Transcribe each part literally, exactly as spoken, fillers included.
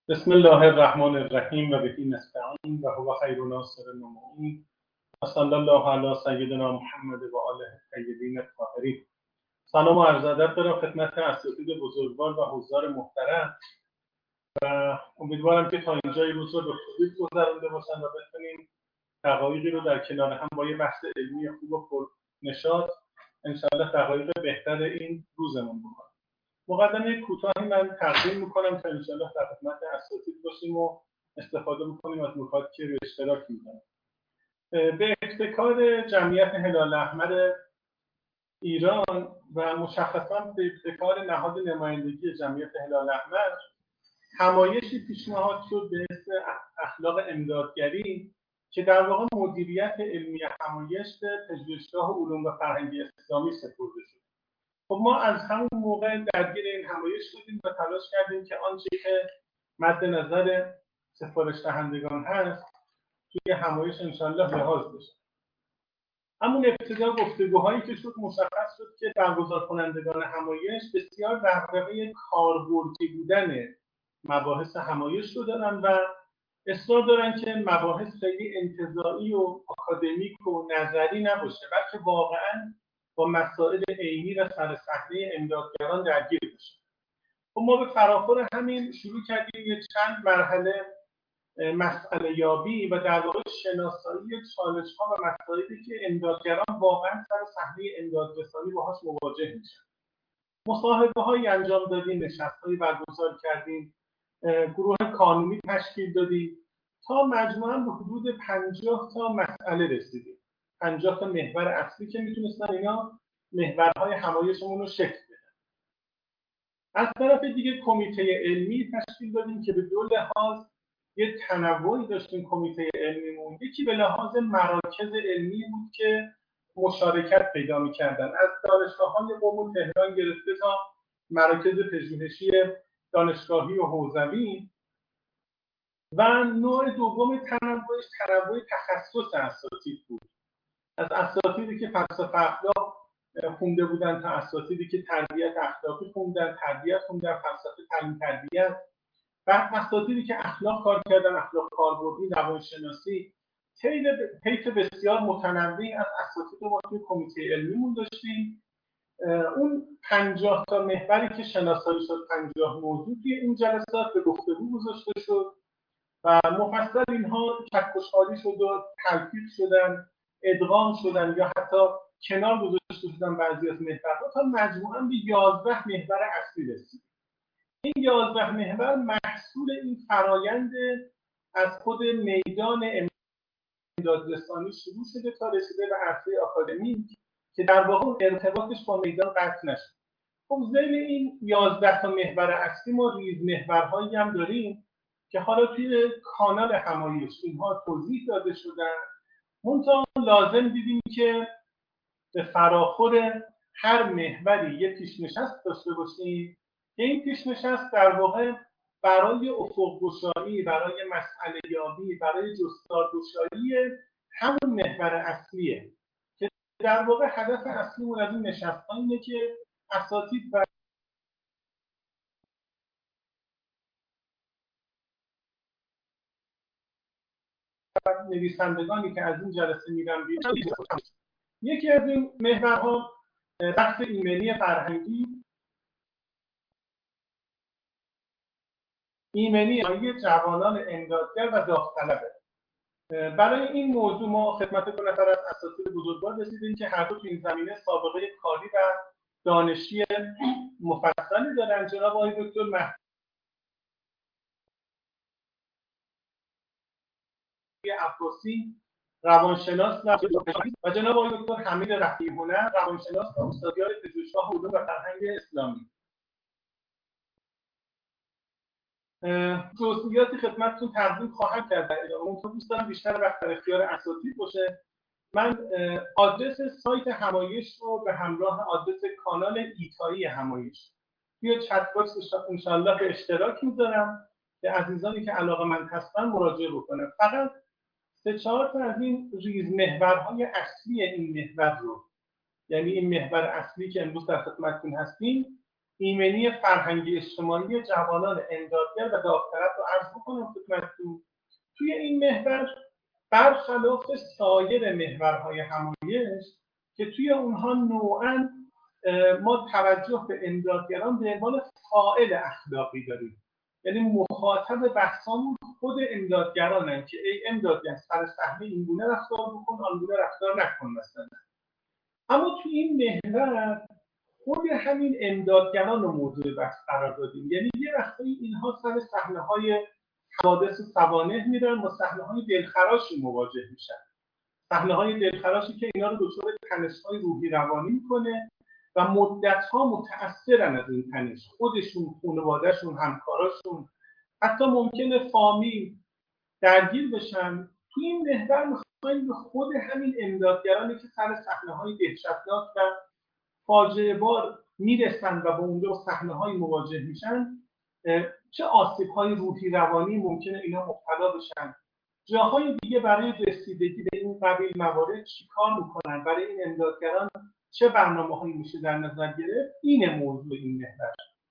بسم الله الرحمن الرحیم و بهی نستعین و هو خیر ناصر و معین و صلی الله علی سیدنا محمد و آله الطیبین الطاهرین. سلام و عرض ادب دارم خدمت اساتید بزرگوار و حضار محترم و امیدوارم که تا اینجای روز رو به خوبی گذرانده باشن و بتونیم دقایقی رو در کنار هم با یه بحث علمی خوب و پرنشاط انشاءالله دقایق بهتر این روزمون بکنیم. مقدمه کوتاهی من تقدیم میکنم تا انشاءالله در خدمت اساتید باشیم و استفاده میکنیم از نکاتی که به اشتراک میذارم. به ابتکار جمعیت هلال احمر ایران و مشخصا به ابتکار نهاد نمایندگی جمعیت هلال احمر همایشی پیشنهاد شد به اسم اخلاق امدادگری که در واقع مدیریت علمی همایش به پژوهشگاه علوم و فرهنگ اسلامی سپرده شد. خب ما از همون موقع درگیر این همایش شدیم و تلاش کردیم که آنچه که مد نظر سفارش دهندگان هست توی همایش انشالله لحاظ بشه. همون ابتدا گفتگوهایی که شد مشخص شد که برگزار کنندگان همایش بسیار دغدغه کاربردی بودن مباحث همایش رو دارن و اصرار دارن که مباحث خیلی انتزاعی و آکادمیک و نظری نباشه، بلکه واقعاً با مسائل عینی و سرصحنه امدادگران درگیر بشه. خب ما به فراخور همین شروع کردیم یه چند مرحله مسئله یابی و در واقع شناسایی چالش‌ها و مسائلی که امدادگران واقعا سر صحنه امدادرسانی باهاش مواجه میشن. مصاحبه‌هایی انجام دادیم، نشست‌هایی برگزار کردیم، گروه کانونی تشکیل دادیم تا مجموعاً به حدود پنجاه تا مسئله رسیدیم. پنجاه تا محور اصلی که میتونستن اینا محورهای همایشمون رو شکل بدن. از طرف دیگه کمیته علمی تشکیل دادیم که به دو لحاظ یه تنوعی داشتیم. کمیته علمیمون یکی به لحاظ مراکز علمی بود که مشارکت پیدا میکردن، از دانشگاه‌های قم و تهران گرفته تا مراکز پژوهشی دانشگاهی و حوزوی، و نوع دوم تنوعش تنوع تخصص اساتید بود. از اساتیدی که فلسفه اخلاق خونده بودن تا اساتیدی که تربیت اخلاقی خوندن، تربیت خوندن، فلسفه تعلیم تربیت، بعد اساتیدی که اخلاق کار کردن، اخلاق کاربردی، روانشناسی، طیف بسیار متنوعی از اساتید رو ما توی کمیته علمیمون داشتیم. اون پنجاه تا محوری که شناسایی شد، پنجاه موضوع توی این جلسات به گفتگو گذاشته شد و مفصل اینها چکشکاری شد و تلفیق شدن، ادغام شدن یا حتی کنار گذاشته شدن بعضی از محورها تا مجموعاً به یازده محور اصلی رسید. این یازده محور محصول این فرایند از خود میدان امدادرسانی شروع شده تا رسیده به عرصه آکادمیک که در واقع ارتباطش با میدان قطع نشد. خب ذیل این یازده تا محور اصلی ما ریز محورهایی هم داریم که حالا توی کانال همایش اینها توضیح داده شدن. منتها لازم دیدیم که به فراخور هر محوری یه پیش‌نشست داشته باشیم که این پیش‌نشست در واقع برای افق‌گشایی، برای مسئله یابی، برای جستارگشایی همون محور اصلیه که در واقع هدف اصلیمون از این نشست‌ها اینه که اساتید و نویسندگانی که از این جلسه میرن بیرون. یکی از این محورها بحث ایمنی فرهنگی، ایمنی جوانان امدادگر و داوطلبه. برای این موضوع ما خدمت دو نفر از اساتید بزرگوار رسیدیم که هر دو تو این زمینه سابقه کاری و دانشی مفصلی دارن. جناب آقای دکتر مهدی عباسی روانشناس و جناب آقای دکتر حمید رفیع‌هنر روانشناس و استادیار پژوهشگاه علوم و فرهنگ اسلامی. جزئیاتی خدمتتون تقدیم خواهم کرد در ادامه. اون دوست دارم بیشتر وقت در اختیار اساتید باشه. من آدرس سایت همایش رو به همراه آدرس کانال ایتایی همایش توی چت باکس انشالله به اشتراک میذارم که عزیزانی که علاقه‌مند هستن مراجعه بکنن. فقط سه چهار تا از این ریز محورهای اصلی این محور رو، یعنی این محور اصلی که امروز در خدمتتون هستیم، ایمنی فرهنگی اجتماعی جوانان امدادگر و داوطلب رو عرض بکنم خدمتتون. توی این محور برخلاف سایر محورهای همایش که توی اونها نوعاً ما توجه به امدادگران به عنوان فاعل اخلاقی داریم، یعنی مخاطب بحثامون خود امدادگرانن که ای امدادگر سر صحنه اینگونه رفتار بکن، آنگونه رفتار نکن مثلا. اما توی این محور خود همین امدادگران رو موضوع بحث قرار دادیم، یعنی یه وقتایی اینها سر صحنه‌های حوادث سوانح میرن و صحنه‌های دلخراشی مواجه میشن، صحنه‌های دلخراشی که اینا رو دچار تنش‌های روحی روانی میکنه و مدت‌ها متأثرن از این تنش، خودشون، خانواده‌شون، همکاراشون، حتی ممکنه فامیل درگیر بشن. تو این محور می‌خوایم به خود همین امدادگرانی که سر صحنه‌های دهشتناک و فاجعه بار میرسن و با اونجا صحنه‌های مواجه میشن، چه آسیب‌های روحی روانی ممکنه اینا مبتلا بشن، جاهای دیگه برای رسیدگی به این قبیل موارد چیکار میکنن، برای این امدادگران چه برنامه‌هایی میشه در نظر گرفت. این موضوع این محور.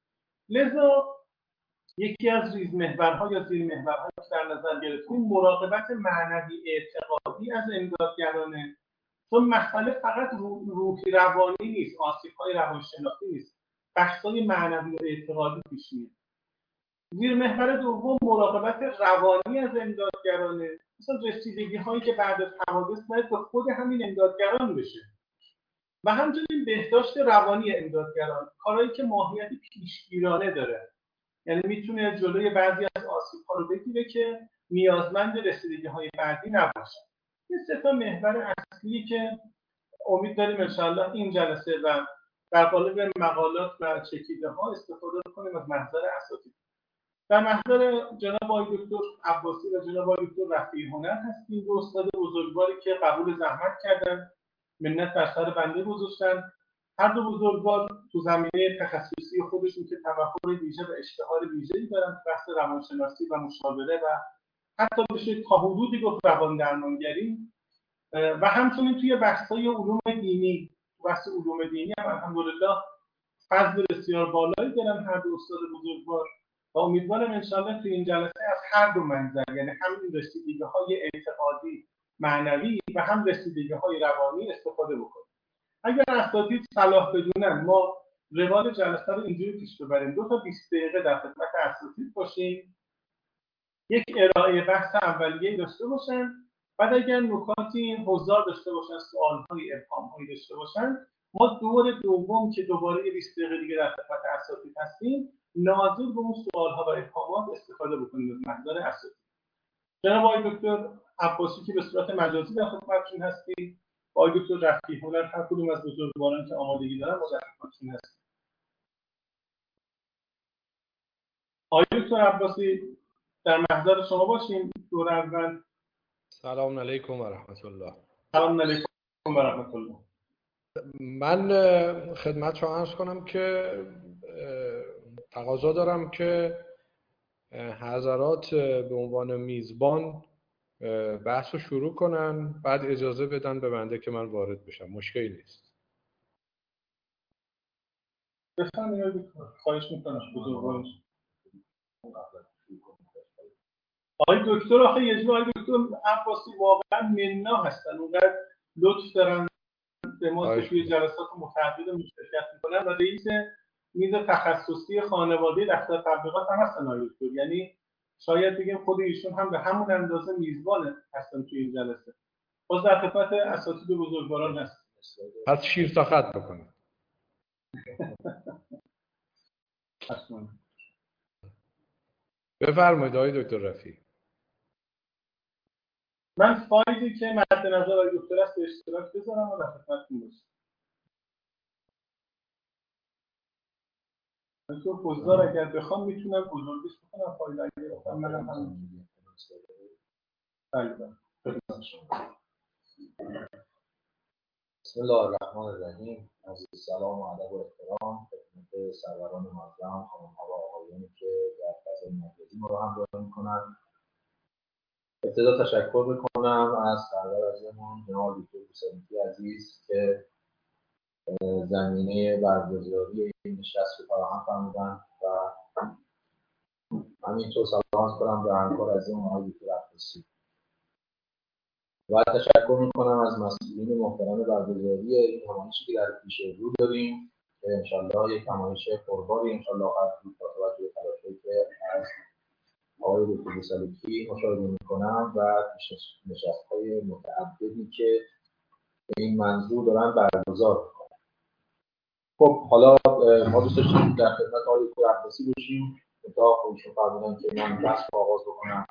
لذا یکی از ریز محورها یا زیر محورهایی که در نظر گرفتیم مراقبت معنوی اعتقادی از امدادگرانه، چون مسئله فقط روحی روانی نیست، آسیب‌های روانشناختی نیست، بحث‌های معنوی و اعتقادی پیش میاد. زیر محور دوم مراقبت روانی از امدادگرانه، مثلا رسیدگی هایی که بعد از حوادث باید به خود همین امدادگران بشه و همچنین بهداشت روانی امدادگران، کارهایی که ماهیت پیشگیرانه داره، یعنی میتونه جلوی بعضی از آسیب ها رو بگیره که نیازمند رسیدگی های بعدی نباشه. این سه تا محور اصلی که امید داریم انشاءالله این جلسه و در قالب مقالات و چکیده ها استفاده کنیم از محضر اساتید. در محضر جناب آقای دکتر عباسی و جناب آقای دکتر رفیعی هنر هستیم، دو استاد بزرگواری که قبول زحمت کردن، منت بر سر بنده گذاشتن. هر دو بزرگوار تو زمینه تخصصی خودشون که تبحر ویژه و اشتهار ویژه‌ای دارن تو بحث روانشناسی و مشاوره و حتی بشه تا حدودی گفت روان درمانگری و همچنین توی بحث‌های علوم دینی، بحث علوم دینی هم الحمدلله فضل بسیار بالایی دارن هر دو استاد بزرگوار و امیدوارم انشاءالله توی این جلسه از هر دو منظر، یعنی هم رسیدگی‌های اعتقادی معنوی و هم رسیدگی‌های روانی استفاده بکنیم. اگر اساتید صلاح بدونن ما روال جلسه رو اینجوری پیش ببریم، دو تا بیست دقیقه در خدمت اساتید باشیم، یک ارائه بحث اولیه‌ای داشته باشن، بعد اگر نکاتی حضار داشته باشن، سوال‌های ابهام‌هایی داشته باشن، ما دور دوم که دوباره بیست دقیقه دیگه در خدمت اساتید هستیم ناظر به اون سوال‌ها و ابهامات استفاده بکنیم از محضر اساتید. جناب آقای دکتر عباسی که به صورت مجازی در خدمتتون هستیم، آقای دکتر رفیعی هنر هر کدوم از بزرگواران که آمادگی دارن ما در خدمتتون هستیم. آقای دکتر عباسی در محضر شما باشیم. دور اول سلام علیکم و رحمت الله. سلام علیکم و رحمت الله. من خدمت شما عرض کنم که تقاضا دارم که حضرات به عنوان میزبان بحث رو شروع کنن، بعد اجازه بدن به بنده که من وارد بشم. مشکلی نیست. بفرمایید. خواهش میکنم بزرگوار. آقای دکتر آخه یه جور آقای دکتر عباسی واقعا مننا هستن، اونقدر لطف دارن به ما که توی جلسات متعدد مشارکت میکنن و رئیس میز تخصصی خانواده دفتر تبلیغات هم هستن آقای دکتر، یعنی شاید بگیم خود ایشون هم به همون اندازه میزبان هستن توی این جلسه. باز در خدمت اساتید بزرگواران هستن. پس شیر تا خط بکنید. بفرمایید آقای دکتر رفیعی. من فایلی که مد نظر آقای دکتر است به اشتراک بذارم و در خدمتتون باشم. دکتر حضار اگر بخوام میتونم بزرگش بکنم فایل اگر بخوام منم هم بسم الله الرحمن الرحیم. عرض سلام و ادب و احترام خدمت سروران معظم، خانم‌ها و آقایانی که در فضای مجازی ما رو همراهی می‌کنند. ابتدا تشکر می‌کنم از سرور عزیزمون جناب دکتر بوسعیدی عزیز که زمینه برگزاری این نشست رو فراهم فرمودن و همینطور سلام کنم به همکار عزیزم آقای دکتر عباسی و تشکر میکنم از مسئولین محترم برگزاری این نمایشی که در پیش رو داریم که انشالله یک نمایش پرباری انشالله خواهد بود با توجه به تلاش‌هایی که از آقای دکتر سالکی مشاهده میکنم و نشست‌های متعددی که به این منظور دارن برگزار میکنن. خب حالا ما دوست داشتیم در خدمت آقای دکتر عباسی باشیم تا خودشون فرمودن که من بحث رو آغاز بکنم.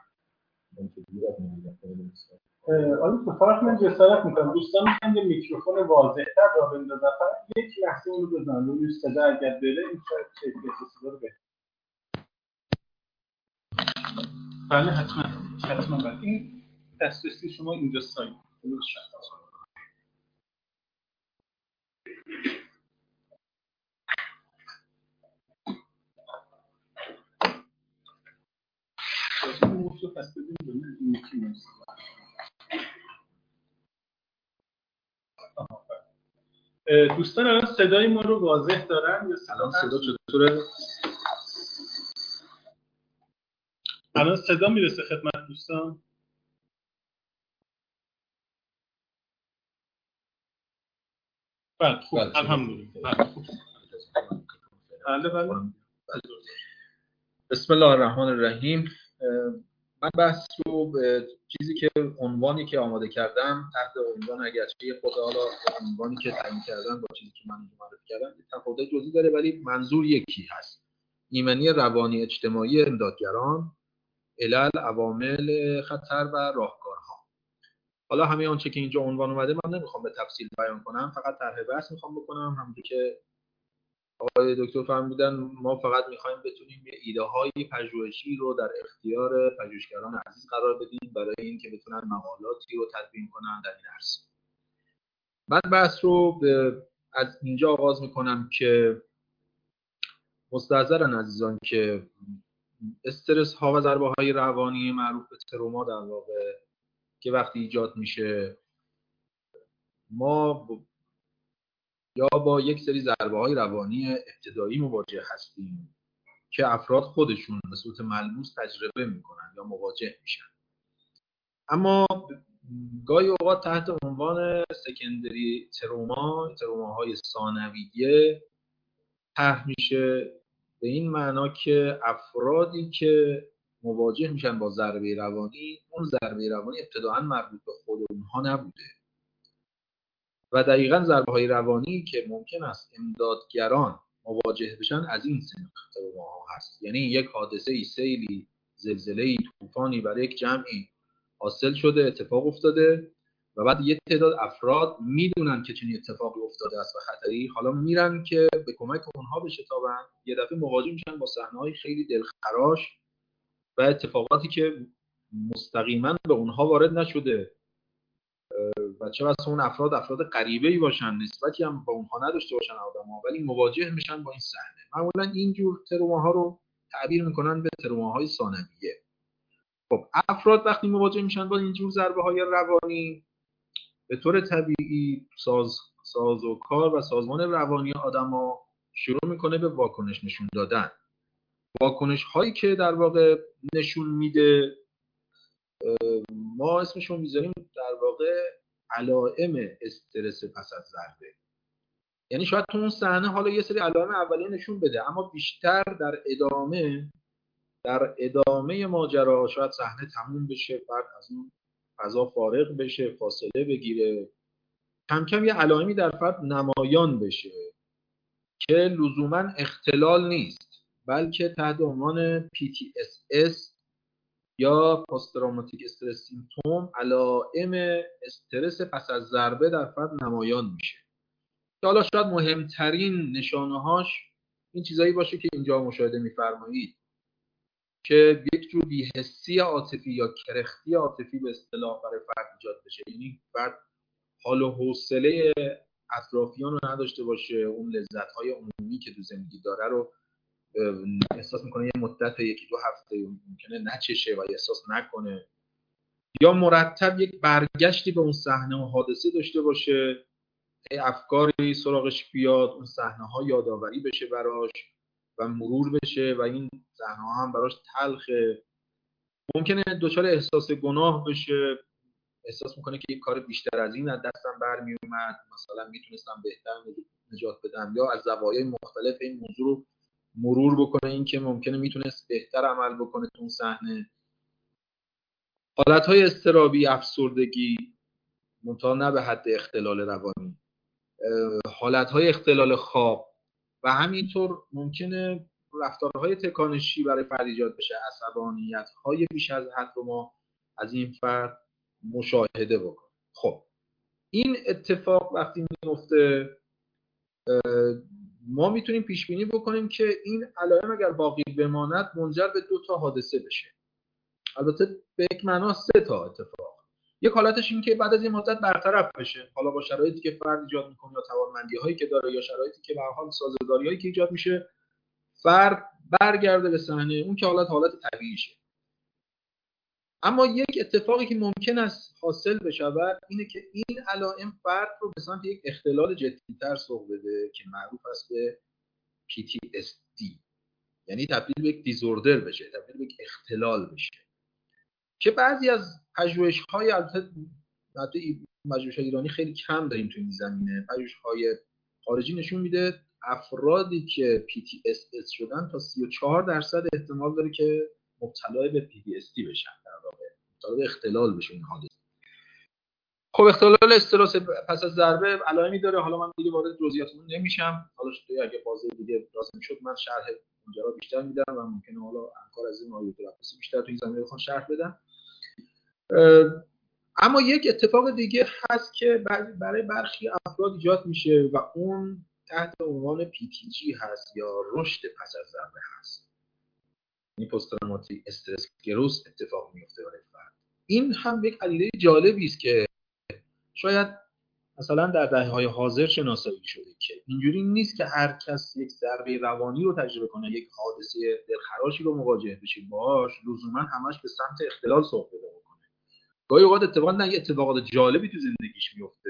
آیا تو فقط من جسارت میکنم دوستان میکنم یه میکروفون واضح‌تر را بندازن فقط یک لحظه اون رو بزنن روی صدا اگر بره این شاید کیفیت صدا رو بهتر. بله حتما حتما بله این دسترسی شما اینجا سایت درست شد. این موضوع پس بدیم دونه این یکی موضوع دوستان الان صدای ما رو واضح دارن یا الان صدا چطوره؟ الان صدا میرسه خدمت دوستان؟ بله خوب الحمدلله. بله بله. بسم الله الرحمن الرحیم. من بحث رو به چیزی که عنوانی که آماده کردم تحت عنوان اگرچه خود حالا عنوانی که تعیین کردم با چیزی که من معرفی کردم تفاوت جزئی داره ولی منظور یکی هست. ایمنی روانی اجتماعی امدادگران، علل، عوامل خطر و راهکارها. حالا همه آنچه که اینجا عنوان اومده من نمیخوام به تفصیل بیان کنم، فقط طرح بحث میخوام بکنم. همونطور که آقای دکتر فرمودن ما فقط میخوایم بتونیم یه ایده های پژوهشی رو در اختیار پژوهشگران عزیز قرار بدیم برای اینکه بتونن مقالاتی رو تدوین کنن در این عرصه. من بحث رو از اینجا آغاز میکنم که مستحضرن عزیزان که استرس ها و ضربه های روانی معروف به تروما در واقع که وقتی ایجاد میشه ما یا با یک سری ضربه های روانی ابتدایی مواجه هستیم که افراد خودشون به صورت ملموس تجربه میکنن یا مواجه میشن، اما گاهی اوقات تحت عنوان سکندری تروما، تروماهای ثانویه طرح میشه به این معنا که افرادی که مواجه میشن با ضربه روانی اون ضربه روانی ابتداعا مربوط به خود اونها نبوده و دقیقاً ضربه‌های روانی که ممکن است امدادگران مواجه بشن از این سنخ تروماها هست. یعنی یک حادثه سیلی، زلزله‌ای، طوفانی برای یک جمعی حاصل شده، اتفاق افتاده و بعد یک تعداد افراد میدونن که چنین اتفاقی افتاده است و خطری، حالا میرن که به کمک اونها بشتابن، یه دفعه مواجه میشن با صحنه‌های خیلی دلخراش و اتفاقاتی که مستقیما به اونها وارد نشده و چه بسا اون افراد افراد غریبه‌ای باشن، نسبتی هم با اونها نداشته باشن آدم‌ها، ولی مواجه میشن با این صحنه. معمولا اینجور تروماها رو تعبیر میکنن به تروماهای ثانویه. خب افراد وقتی مواجه میشن با اینجور ضربه‌های روانی به طور طبیعی ساز سازوکار و سازمان روانی آدم‌ها شروع میکنه به واکنش نشون دادن. واکنش هایی که در واقع نشون میده ما اسمشون میذاریم در واقع علائم استرس پس از ضربه. یعنی شاید تو اون صحنه حالا یه سری علائم اولیه نشون بده، اما بیشتر در ادامه در ادامه ماجرا شاید صحنه تموم بشه، فرد از اون فضا فارغ بشه، فاصله بگیره، کم کم یه علائمی در فرد نمایان بشه که لزوما اختلال نیست، بلکه تحت عنوان پی تی اس اس یا پست تروماتیک استرس سیمپتوم علائم استرس پس از ضربه در فرد نمایان میشه. که حالا شاید مهمترین نشانه‌هاش این چیزایی باشه که اینجا مشاهده می‌فرمایید که یک جور بی‌حسی عاطفی یا کرختی عاطفی به اصطلاح برای فرد ایجاد بشه. یعنی فرد حال و حوصله اطرافیان رو نداشته باشه، اون لذت‌های عمومی که تو زندگی داره رو احساس میکنه یه مدت یکی دو هفته ممکنه نچشه و احساس نکنه، یا مرتب یک برگشتی به اون صحنه و حادثه داشته باشه افکاری سراغش بیاد، اون صحنه ها یادآوری بشه براش و مرور بشه و این صحنه ها هم براش تلخه. ممکنه دچار احساس گناه بشه، احساس میکنه که یک کار بیشتر از این از دستم برمی اومد، مثلا میتونستم بهتر نجات بدم، یا از زوایای مختلف این موضوع رو مرور بکنه، این که ممکنه میتونست بهتر عمل بکنه تو اون صحنه. حالتهای اضطرابی، افسردگی، منتها نه به حد اختلال روانی، حالتهای اختلال خواب و همینطور ممکنه رفتارهای تکانشی برای فرد ایجاد بشه، عصبانیت‌های بیش از حد رو ما از این فرد مشاهده بکنیم. خب این اتفاق وقتی میفته ما میتونیم پیش بینی بکنیم که این علائم اگر باقی بماند منجر به دو تا حادثه بشه. البته به یک معنا سه تا اتفاق. یک حالتش این که بعد از این مدت برطرف بشه، حالا با شرایطی که فرد ایجاد میکنه یا توانمندی هایی که داره یا شرایطی که به هر حال سازگاری هایی که ایجاد میشه، فرد برگرده به صحنه، اون که حالت حالت طبیعیشه. اما یک اتفاقی که ممکن است حاصل بشود اینه که این علائم فرد رو به سمت یک اختلال جدی‌تر سوق بده که معروف است به پی تی اس دی، یعنی تبدیل به یک دیزوردر بشه، تبدیل به یک اختلال بشه، که بعضی از پژوهش‌های البته پژوهش‌های ایرانی خیلی کم داریم تو این زمینه، پژوهش‌های خارجی نشون میده افرادی که پی تی اس اس شدن تا سی و چهار درصد احتمال داره که مبتلا به پی تی اس دی بشن، در واقع مبتلا به اختلال بشه این حادثه. خب اختلال استرس پس از ضربه علائمی داره، حالا من دیگه وارد جزئیات اون نمیشم، حالا شده اگه بازی دیگه لازم شد من شرح ماجرا بیشتر میدم و ممکنه حالا همکار از این آقای دکتر بیشتر تو این زمینه بخوام شرح بدم. اما یک اتفاق دیگه هست که برای برخی افراد ایجاد میشه و اون تحت عنوان پی تی جی هست یا رشد پس از ضربه هست. این پست تروماتیک استرس گروس اتفاق میفته برای فرد. این هم یک پدیده جالبی است که شاید مثلا در دهه‌های حاضر شناسایی شده که اینجوری نیست که هر کس یک ضربه روانی رو تجربه کنه، یک حادثه دلخراشی رو مواجه بشه باهاش لزوما همش به سمت اختلال سوق پیدا بکنه. گاهی اوقات اتفاقا نه یه اتفاقات جالبی تو زندگیش میفته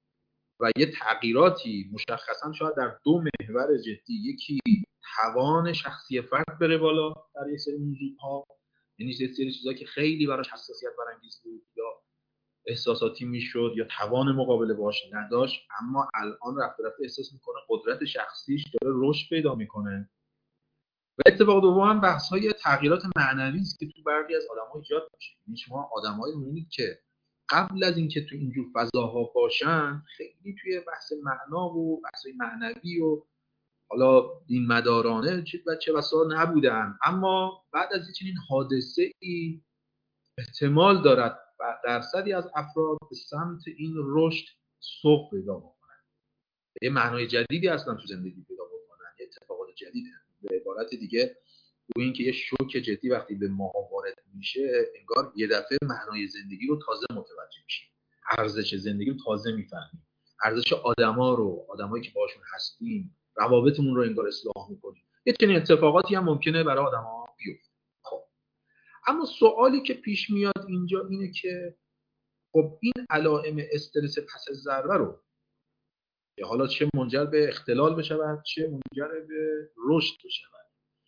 و یه تغییراتی مشخصا شاید در دو محور جدی، یکی توان شخصی فرد بره بالا در یه سری موضوعها، یعنی یه سری چیزا که خیلی براش حساسیت برانگیز بود یا احساساتی میشد یا توان مقابله باش نداشت، اما الان رفته رفته احساس میکنه قدرت شخصیش داره رشد پیدا میکنه. و اتفاق دوم هم بحث‌های تغییرات معنوی است که تو برخی از آدم‌ها ایجاد میشه. یعنی شما آدمایی می‌بینید که قبل از اینکه تو اینجور فضاها باشن خیلی توی بحث معنا و بحث‌های معنوی و حالا دین مدارانه چه و چه بسا نبودن، اما بعد از چنین حادثه‌ای احتمال دارد درصدی از افراد به سمت این رشد سوق پیدا بکنن، یه معنای جدیدی اصلا تو زندگی پیدا بکنن، یه اتفاقات جدیدی. به عبارت دیگه گویا اینکه یه شوک جدی وقتی به ما وارد میشه انگار یه دفعه معنای زندگی رو تازه متوجه میشیم، ارزش زندگی رو تازه میفهمیم، ارزش آدما رو، آدمایی که باشون هستیم، روابطمون رو انگار اصلاح میکنیم. یه چنین اتفاقاتی هم ممکنه برای آدما بیفته. خب اما سوالی که پیش میاد اینجا اینه که خب این علائم استرس پس از ضربه رو که حالا چه منجر به اختلال بشود چه منجر به رشد بشود،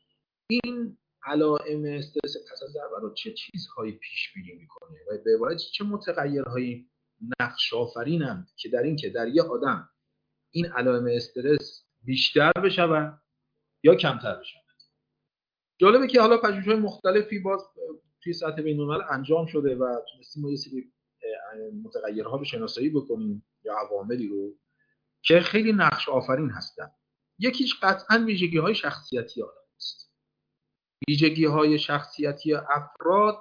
این علائم استرس پس از ضربه رو چه چیزهایی پیش بینی میکنه و به عبارت چه متغیرهایی نقش آفرینند که در این که در یک آدم این علائم استرس بیشتر بشود یا کمتر بشود. جالبه که حالا پژوهش‌های مختلفی باز توی سطح بین‌الملل انجام شده و تونستیم ما یه سری متغیرها رو شناسایی بکنیم یا عواملی رو که خیلی نقش آفرین هستن. یکیش قطعاً ویژگی‌های شخصیتی آدم است. ویژگی‌های شخصیتی افراد،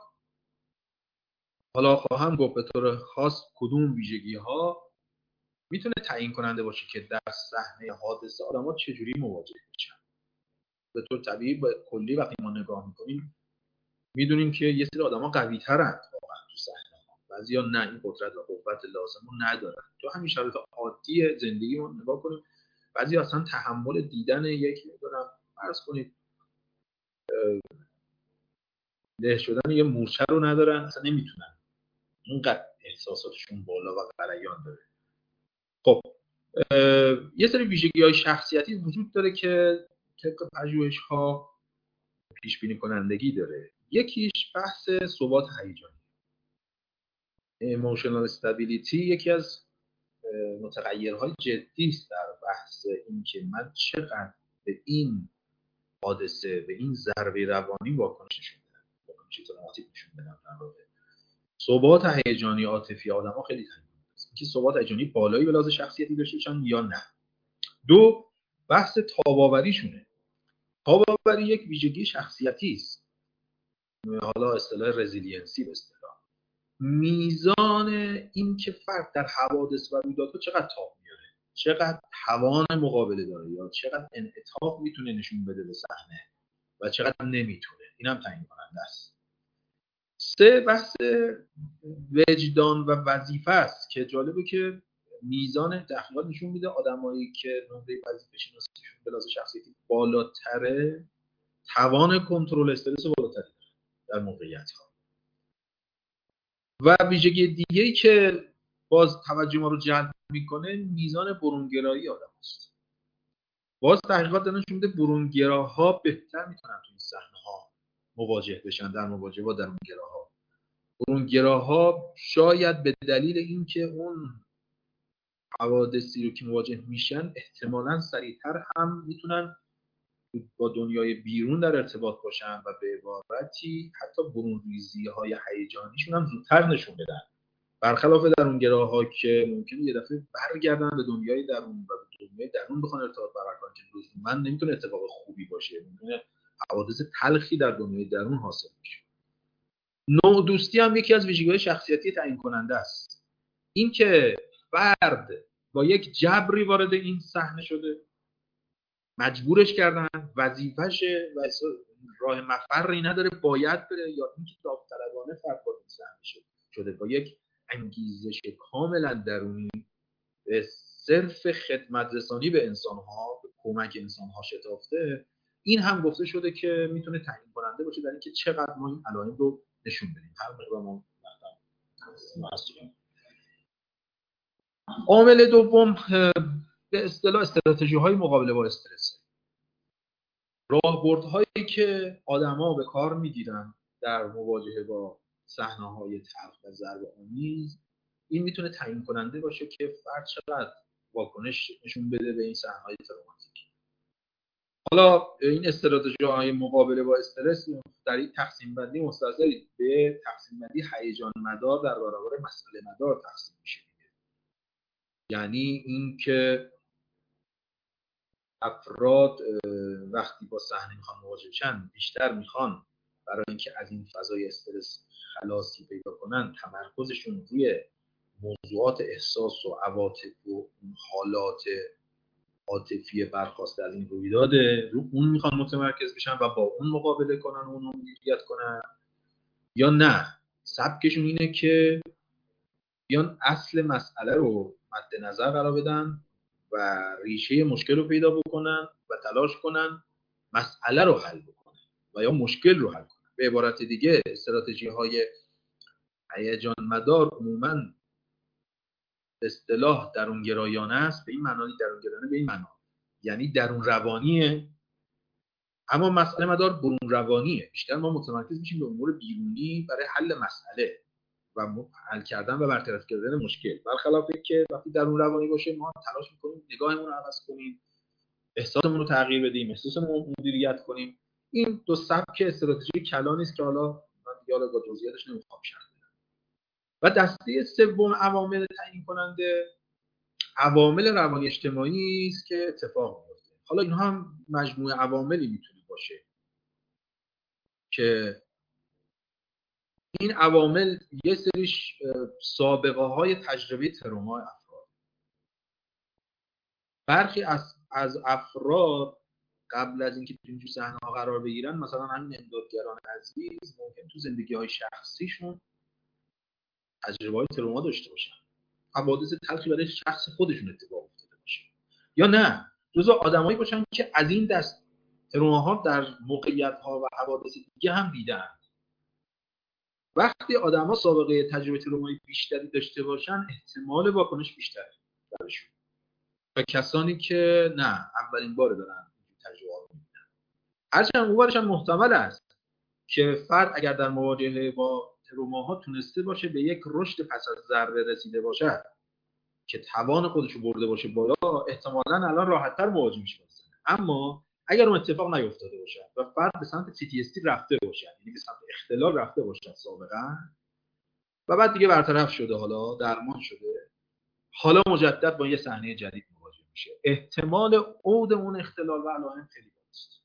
حالا خواهم گفت به طور خاص کدوم ویژگی‌ها میتونه تعیین کننده باشه که در صحنه حادثه آدم‌ها چجوری مواجه میشن. به طور طبیعی با کلی وقتی ما نگاه می‌کنیم میدونیم که یه سری آدم‌ها قوی‌ترن واقعا تو صحنه، بعضیا نه این قدرت و قوت لازم رو ندارن. تو همین شرایط عادی زندگی ما نگاه کنیم بعضی اصلا تحمل دیدن یک دارن فرض کنید له شدن یه مورچه رو ندارن، اصلا نمیتونن، اینقدر احساساتشون بالا و غلیان داره. خب یه سری ویژگی‌های شخصیتی وجود داره که طبق پژوهش‌ها پیش بینی کنندگی داره. یکیش بحث ثبات هیجانی. ایموشنال استابیلیتی یکی از متغیرهای جدی است در بحث این که من چقدر به این حادثه، به این ضربه روانی واکنش نشون بدم، واکنش تروماتیک نشون بدم. در واقع ثبات هیجانی عاطفی آدم‌ها خیلی تعیین کننده است. اینکه ثبات هیجانی بالایی به لحاظ شخصیتی داشته باشن یا نه. دو، بحث تاب‌آوریشونه. تاب‌آوری یک ویژگی شخصیتی است. حالا اصطلاح رزیلینسی به اصطلاح میزان این که فرد در حوادث و رویدادها چقدر تاب میاره، چقدر توان مقابله داره یا چقدر انعطاف میتونه نشون بده به صحنه و چقدر نمیتونه، این هم تعیین کننده است. سه، بحث وجدان و وظیفه است که جالبه که میزان تحقیقات نشون میده آدمایی که نمره وظیفه شناسیشون به لحاظ شخصیتی بالاتره توان کنترل استرس بالاتری داره در موقعیت‌ها. و ویژگی دیگه‌ای که باز توجه ما رو جلب میکنه میزان برونگرایی آدم است. باز تحقیقات دارن نشون میده برونگراها بهتر میتونن تو این صحنه‌ها مواجه بشن در مواجهه با درونگراها. برونگراها شاید به دلیل اینکه اون حوادثی رو که مواجه میشن احتمالاً سریعتر هم میتونن با دنیای بیرون در ارتباط باشن و به عبارتی حتی برونریزی‌های هیجانیشون هم زودتر نشون بدن، برخلاف درونگراها که ممکنه یه دفعه برگردن به دنیای درون و به دنیای درون بخوان ارتباط برقرار کنن که لزوما نمیتونه اتفاق خوبی باشه، ممکنه حوادث تلخی در دنیای درون حاصل بشه. نوع دوستی هم یکی از ویژگی‌های شخصیتی تعیین کننده است. این که فرد با یک جبری وارد این صحنه شده، مجبورش کردن، وظیفشه و راه مفری نداره، باید بره، یا اینکه داوطلبانه فرد وارد این صحنه شده با یک انگیزش کاملا درونی به صرف خدمت رسانی به انسان‌ها، به کمک انسان‌ها شتافته. این هم گفته شده که میتونه تعیین کننده باشه در اینکه چقدر ما این علائم رو نشون بدیم. هر موقع ما هستیم. عامل دوم به اصطلاح استراتژی‌های مقابله با استرس. راهبردهایی که آدم‌ها به کار می‌گیرن در مواجهه با صحنه‌های تلخ و ضربه‌آمیز، این میتونه تعیین کننده باشه که فرد چقدر واکنش نشون بده به این صحنه‌های تروماتیک. حالا این استراتژی‌های مقابله با استرس در این تقسیم بندی مستقل به تقسیم بندی هیجان مدار در برابر مسئله مدار تقسیم میشه. یعنی این که افراد وقتی با صحنه میخوان مواجه بشن بیشتر میخوان برای اینکه از این فضای استرس خلاصی پیدا کنن تمرکزشون روی موضوعات احساس و عواطف و حالات عاطفی برخواسته از این رویداده، رو اون میخوان متمرکز بشن و با اون مقابله کنن و اون رو مدیریت کنن، یا نه سبکشون اینه که بیان اصل مسئله رو مد نظر قرار بدن و ریشه مشکل رو پیدا بکنن و تلاش کنن مسئله رو حل بکنن و یا مشکل رو حل کنن. به عبارت دیگه استراتژی‌های هیجان مدار عموماً به اصطلاح درونگرایانه است. به این معنی درونگرایانه به این معنی یعنی درون روانیه، اما مسئله مدار برون روانیه. بیشتر ما متمرکز میشیم به امور بیرونی برای حل مسئله و حل کردن و برطرف کردن مشکل، برخلاف که وقتی درون روانی باشه ما تلاش میکنیم نگاهمون رو عوض کنیم، احساسمون رو تغییر بدیم، احساسمون رو مدیریت کنیم. این دو سبک استراتژی کلانی است که حالا من دیگه حالا با جزئیاتش نمیخوام شرح بدم. و دسته سوم عوامل تعیین کننده عوامل روانی اجتماعی است که اتفاق میفته. حالا اینها هم مجموعه عواملی میتونه باشه که این عوامل یه سریش سابقه های تجربه تروما افراد. برخی از از افراد قبل از اینکه تو این صحنه ها قرار بگیرن، مثلا همین امدادگران عزیز، ممکن تو زندگی های شخصیشون تجربه های تروما داشته باشن، حوادث تلخی برای شخص خودشون اتفاق افتاده باشه، یا نه جزو آدمایی باشن که از این دست تروماها در موقعیت ها و حوادث دیگه هم دیدن. وقتی آدم‌ها سابقه تجربه ترومایی بیشتری داشته باشن، احتمال واکنش بیشتره درشون. و کسانی که نه اولین بار دارن تجربه رو می‌بینن. هرچند اونورش هم محتمل است که فرد اگر در مواجهه با تروماها تونسته باشه به یک رشد پس از ضربه رسیده باشه که توان خودش رو برده باشه بالا، احتمالاً الان راحت‌تر مواجه میشه. اما اگر اون اتفاق نیفتاده باشه و فرد به سمت سی تی اس تی رفته باشه، یعنی به سمت اختلال رفته باشه سابقا و بعد دیگه برطرف شده، حالا درمان شده، حالا مجدد با یه صحنه جدید مواجه میشه، احتمال عود اون اختلال و علائم خیلی بالاست.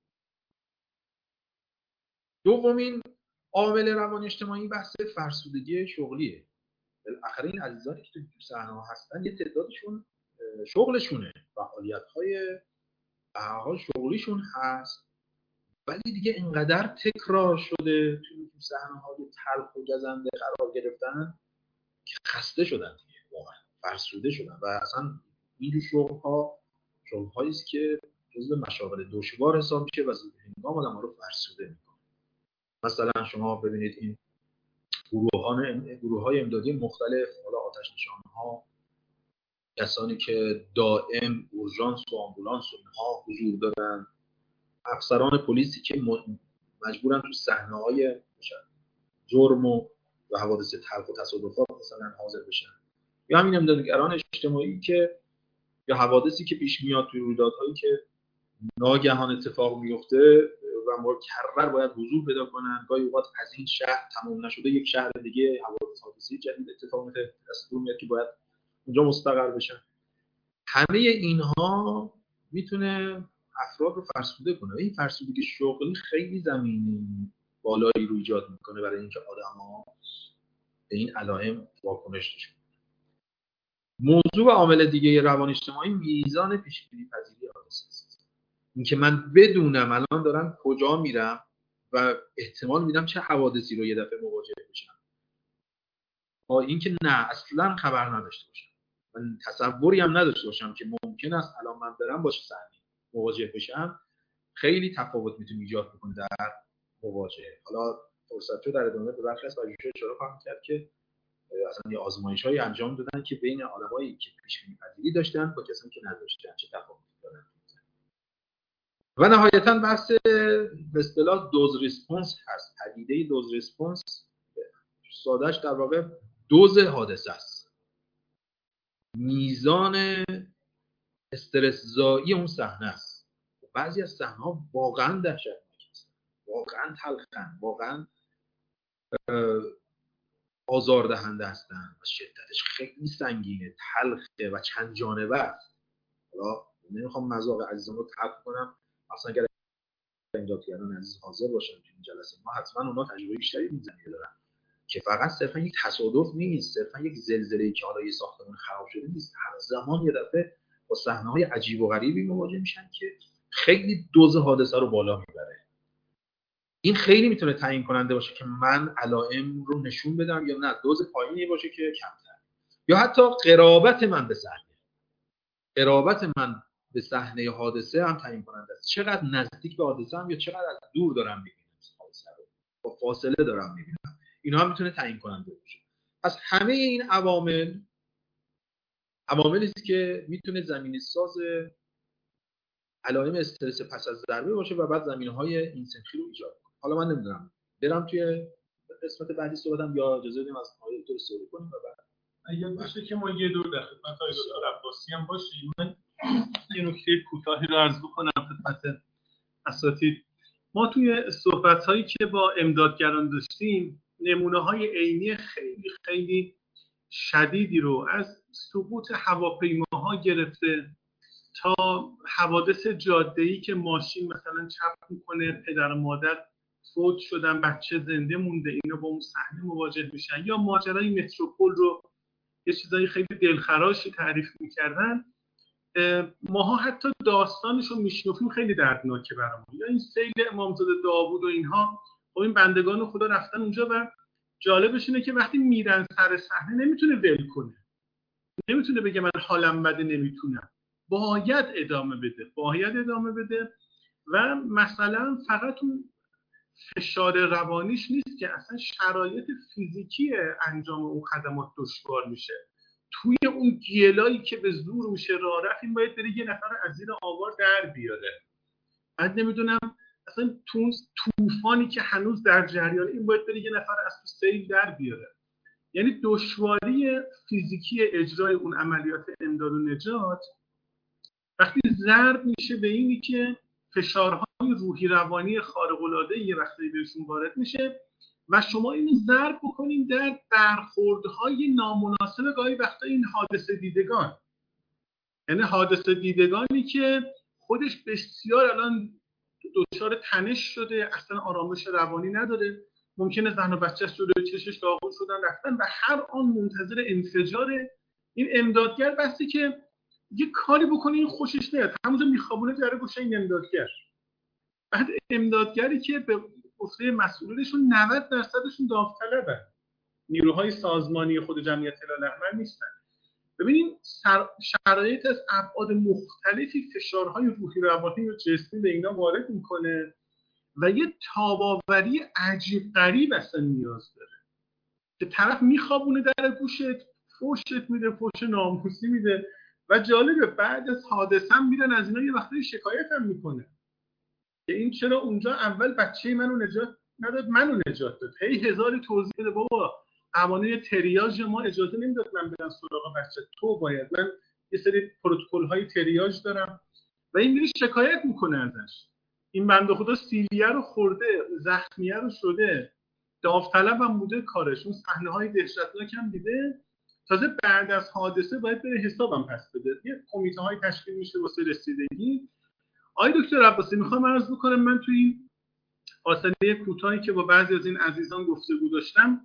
دومین عامل روان اجتماعی بحث فرسودگی شغلیه. بالاخره این عزیزانی که تو صحنه هستن یه تعدادشون شغلشونه، فعالیت‌های های شغلیشون هست، ولی دیگه اینقدر تکرار شده توی صحنه‌های تلخ و گزنده قرار گرفتن که خسته شدن دیگه، واقعا فرسوده شدن و اصلا این شغل‌ها شغل‌هایی است که جزو مشاغل دشوار حساب میشه و هنگام آدم‌ها رو فرسوده میکنه. مثلا شما ببینید این گروهان گروه‌های امدادی مختلف، حالا آتش نشان‌ها، کسانی که دائم اورژانس و آمبولانس و اینها حضور دارن، افسران پلیسی که مجبورن تو صحنه‌های جرم و حوادث تلخ و تصادفات مثلا حاضر بشن، یا همین امدادگران اجتماعی که یا حوادثی که پیش میاد توی رویدادهایی که ناگهان اتفاق میفته و مکرر باید حضور پیدا کنن، گاهی اوقات از این شهر تمام نشده یک شهر دیگه حوادث حادثی جدید اتفاق میفته دستور میاد که باید اونجا مستقر بشن. همه اینها میتونه افراد رو فرسوده کنه. این فرسودگی شغلی خیلی زمینی بالایی رو ایجاد میکنه برای اینکه آدم‌ها به این علائم واکنش نشون بدن. موضوع و عامل دیگه روان اجتماعی میزان پیش‌بینی پذیری حادثه است. اینکه من بدونم الان دارم کجا میرم و احتمال میدم چه حوادثی رو یه دفعه مواجه بشم، با اینکه نه اصلا خبر نداشته باشم، من تصوری هم نداشته باشم که ممکن است الان من برم باشه صحنه مواجه بشم، خیلی تفاوت میتونه ایجاد بکنه در مواجهه. حالا فرصت شد در ادامه به برخی از پژوهش‌ها اشاره خواهم کرد که اصلا یه آزمایش‌هایی انجام دادن که بین آدمایی که پیش‌بینی پذیری داشتن با کسانی که نداشتن چه تفاوتی دارن. و نهایتاً بحث به اصطلاح دوز ریسپانس هست. پدیده دوز ریسپانس سادهش در واقع دوز حادثه است، میزان استرس زایی اون صحنه است. بعضی از صحنه‌ها واقعاً دهشتناک هستن، واقعاً تلخن، واقعاً آزاردهنده هستن و شدتش خیلی سنگینه، تلخه و چند جانبه است. حالا نمیخوام مذاق عزیزان رو تلخ کنم، اصلا اگر امدادگران عزیز حاضر باشن تو این جلسه ما، حتما اونا تجربه بیشتری این زمینه دارن که فقط صرفا یک تصادف نیست، صرفا یک زلزله‌ای که حالا یه ساختمان خراب شده نیست، هر زمان یه دفعه با صحنه‌های عجیب و غریبی مواجه میشن که خیلی دوز حادثه رو بالا میبره. این خیلی میتونه تعیین کننده باشه که من علائم رو نشون بدم یا نه دوز پایینی باشه که کمتر، یا حتی قرابت من به صحنه قرابت من به صحنه حادثه هم تعیین کننده است. چقدر نزدیک به حادثه هم یا چقدر از دور دارم میبینم حادثه رو، با فاصله دارم میبینم، اینا هم میتونه تعیین کننده باشه. پس همه این عوامل عواملی است که میتونه زمینه ساز علائم استرس پس از ضربه باشه و بعد زمینه‌های این سنخی رو ایجاد کنه. حالا من نمیدونم برم توی قسمت بعدی صحبتم یا اجازه بدیم از آقای دکتر استفاده کنیم و بعد اگر باشه که ما یه دور در خدمت آقای دکتر عباسی هم باشیم. من یه نکته کوتاهی رو عرض بکنم خدمت اساتید. ما توی صحبت‌هایی که با امدادگران داشتیم نمونه‌های عینی خیلی خیلی شدیدی رو از سقوط هواپیماها گرفته تا حوادث جاده‌ای که ماشین مثلا چپ میکنه، پدر و مادر فوت شدن، بچه زنده مونده، اینا با اون صحنه مواجه میشن، یا ماجرای متروپول رو یه چیزایی خیلی دلخراشی تعریف میکردن. ماها حتی داستانش رو میشنویم خیلی دردناکه برامون. یا این سیل امامزاده داوود و اینها، خب این بندگان خدا رفتن اونجا و جالبش اینه که وقتی میرن سر صحنه نمیتونه ول کنه، نمیتونه بگه من حالم بده نمیتونم، باید ادامه بده باید ادامه بده و مثلا فقط اون فشار روانیش نیست که اصلا شرایط فیزیکی انجام اون خدمات دشوار میشه. توی اون گیلایی که به زور میشه راه رفت، این باید بره یه نفر از زیر آوار در بیاره. بعد نمیدونم اصلا تو طوفانی که هنوز در جریان، این باید بره یه نفر از تو سیل در بیاره. یعنی دشواری فیزیکی اجرای اون عملیات امداد و نجات وقتی ضرب میشه به اینی که فشارهای روحی روانی خارق العاده یه وقتی بهشون وارد میشه و شما اینو ضرب بکنین در برخوردهای نامناسب گاهی وقتا این حادثه دیدگان. یعنی حادثه دیدگانی که خودش بسیار الان دچار تنش شده، اصلا آرامش روانی نداره، ممکنه زن و بچه‌اش جلوی چشش داغون شدن رفتن و هر آن منتظر انفجار این امدادگر بسته که یه کاری بکنه این خوشش نیاد، همونجا میخوابونه در گوشه این امدادگر. بعد امدادگری که به گفته مسئولینشون نود درصدشون داوطلبن، نیروهای سازمانی خود جمعیت هلال احمر نیستن. ببینید شرایط از ابعاد مختلفی فشارهای روحی روانی و جسمی به اینا وارد میکنه و یه تاباوری عجیب غریب اصلا نیاز داره که طرف میخوابونه در گوشت، فوشت میده، فوش ناموسی میده و جالبه بعد از حادثه هم میرن از اینا یه وقتی شکایت هم میکنه که این چرا اونجا اول بچه منو نجات نداد، منو نجات داد. هی هزار توضیح بده بابا قوانین تریاج ما اجازه نمیداد من برم سراغ بچه، تو باید، من یه سری پروتکل های تریاج دارم و این میره شکایت میکنه ازش. این بنده خدا سیلیه رو خورده، زخمیه رو شده، داوطلب هم بوده کارش، اون صحنه های دهشتناک هم دیده، تازه بعد از حادثه باید بره حسابم پس بده. یه کمیته های تشکیل میشه واسه رسیدگی. آقای دکتر عباسی میخوام عرض بکنم من توی این فاصله کوتاهی که با بعضی از این عزیزان گفتگو داشتم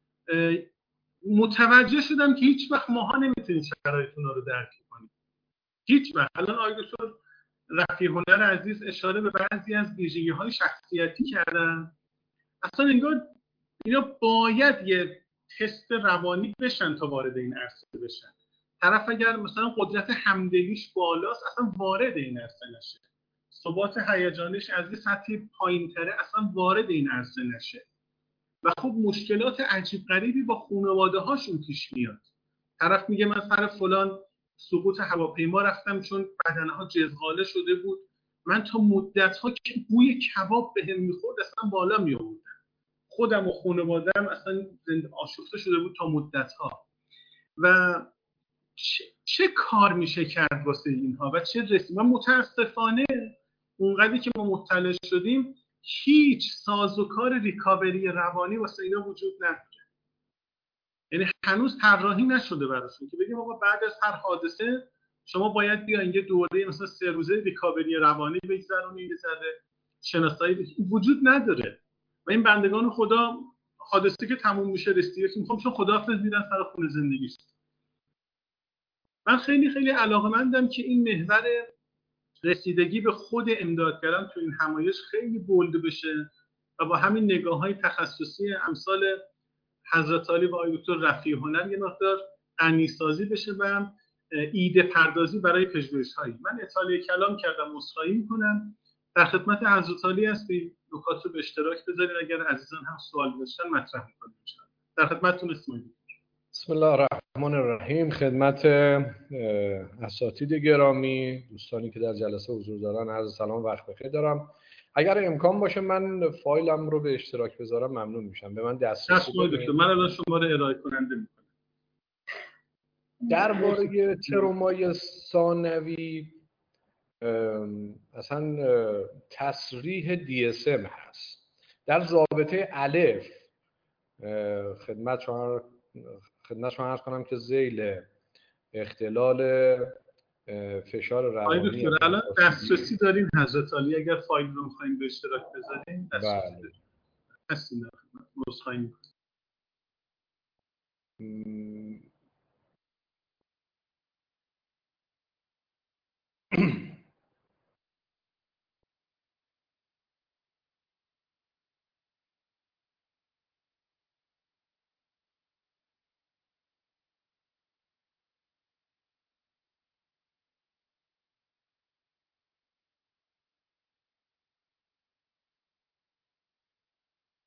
متوجه شدم که هیچ وقت ماها نمیتونیم شرایط اونا رو درک کنیم. هیچ وقت. الان آقای دکتر رفیع هنر عزیز اشاره به بعضی از ویژگی‌های شخصیتی کردن. اصلا انگار اینا باید یه تست روانی بشن تا وارد این عرصه بشن. طرف اگر مثلا قدرت همدلیش بالاست اصلا وارد این عرصه نشه، ثبات هیجانیش از یه سطحی پایین‌تره اصلا وارد این عرصه نشه. و خب مشکلات عجیب غریبی با خانواده هاشون پیش میاد. طرف میگه من سر فلان سقوط هواپیما رفتم چون بدنها جزغاله شده بود، من تا مدت‌ها که بوی کباب بهم میخورد اصلا بالا میآوردم، خودم و خانواده‌ام اصلا زنده آشفته شده بود تا مدت‌ها. و چه, چه کار میشه کرد واسه اینها و چه رسید؟ و متاسفانه اونقدری که ما مطلع شدیم هیچ سازوکار ریکاوری روانی واسه اینا وجود نداره. یعنی هنوز طراحی نشده براشون که بگیم آقا بعد از هر حادثه شما باید بیاین یه دوره مثلا سه روزه ریکاوری روانی بگذرونید، یه ذره شناسایی وجود نداره. و این بندگان خدا حادثه که تموم میشه رسیدگی میخوام چون خداحافظ میدن سر خونه زندگیش. من خیلی خیلی علاقه‌مندم که این محور رسیدگی به خود امدادگران تو این همایش خیلی بولد بشه و با همین نگاه‌های تخصصی امثال حضرت علی و آقای دکتر رفیع هنر یه مقدار غنی‌سازی بشه و ایده پردازی برای پژوهش‌هایی. من اطاله کلام کردم، عذرخواهی می‌کنم. در خدمت حضرت علی هستیم، نکات رو به اشتراک بذارید، اگر عزیزان هم سوال داشتن مطرح می‌کنیم. در خدمتتون هستم. بسم الله الرحمن الرحیم. خدمت اساتید گرامی، دوستانی که در جلسه حضور دارن، عرض سلام و وقت بخیر دارم. اگر امکان باشه من فایلم رو به اشتراک بذارم ممنون میشم. به من دسترسی بدید. من الان شما رو ارائه کننده میکنم. درباره ترومای ثانوی اصلا تصریح دی اس ام هست. در ضابطه الف خدمت شما خدمت شما عرض کنم که ذیل اختلال فشار روانی. آقای دکتر الان دسترسی دارین حضرت علی اگر فایل رو می‌خواید به اشتراک بذارین دسترسی دارین. هستین عذرخواهی می‌کنم.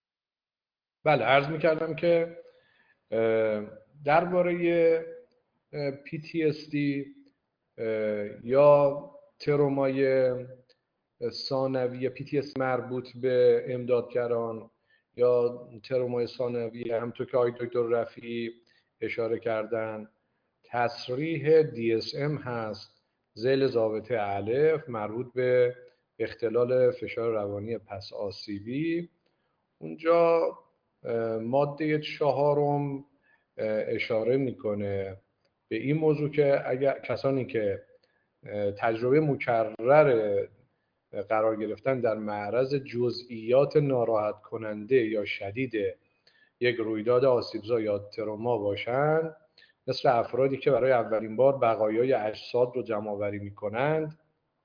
بله عرض می‌کردم که درباره پی تی اس دی یا ترومای ثانویه، پی تی اس مربوط به امدادگران یا ترومای ثانویه، همونطور که آقای دکتر رفیعی اشاره کردن، تصریح دی اس ام هست ذیل ضابطه الف مربوط به اختلال فشار روانی پس آسیبی. اونجا ماده چهارم اشاره میکنه به این موضوع که اگر کسانی که تجربه مکرر قرار گرفتن در معرض جزئیات ناراحت کننده یا شدید یک رویداد آسیبزا یا تروما باشند، مثل افرادی که برای اولین بار بقایای اجساد رو جمع آوری میکنند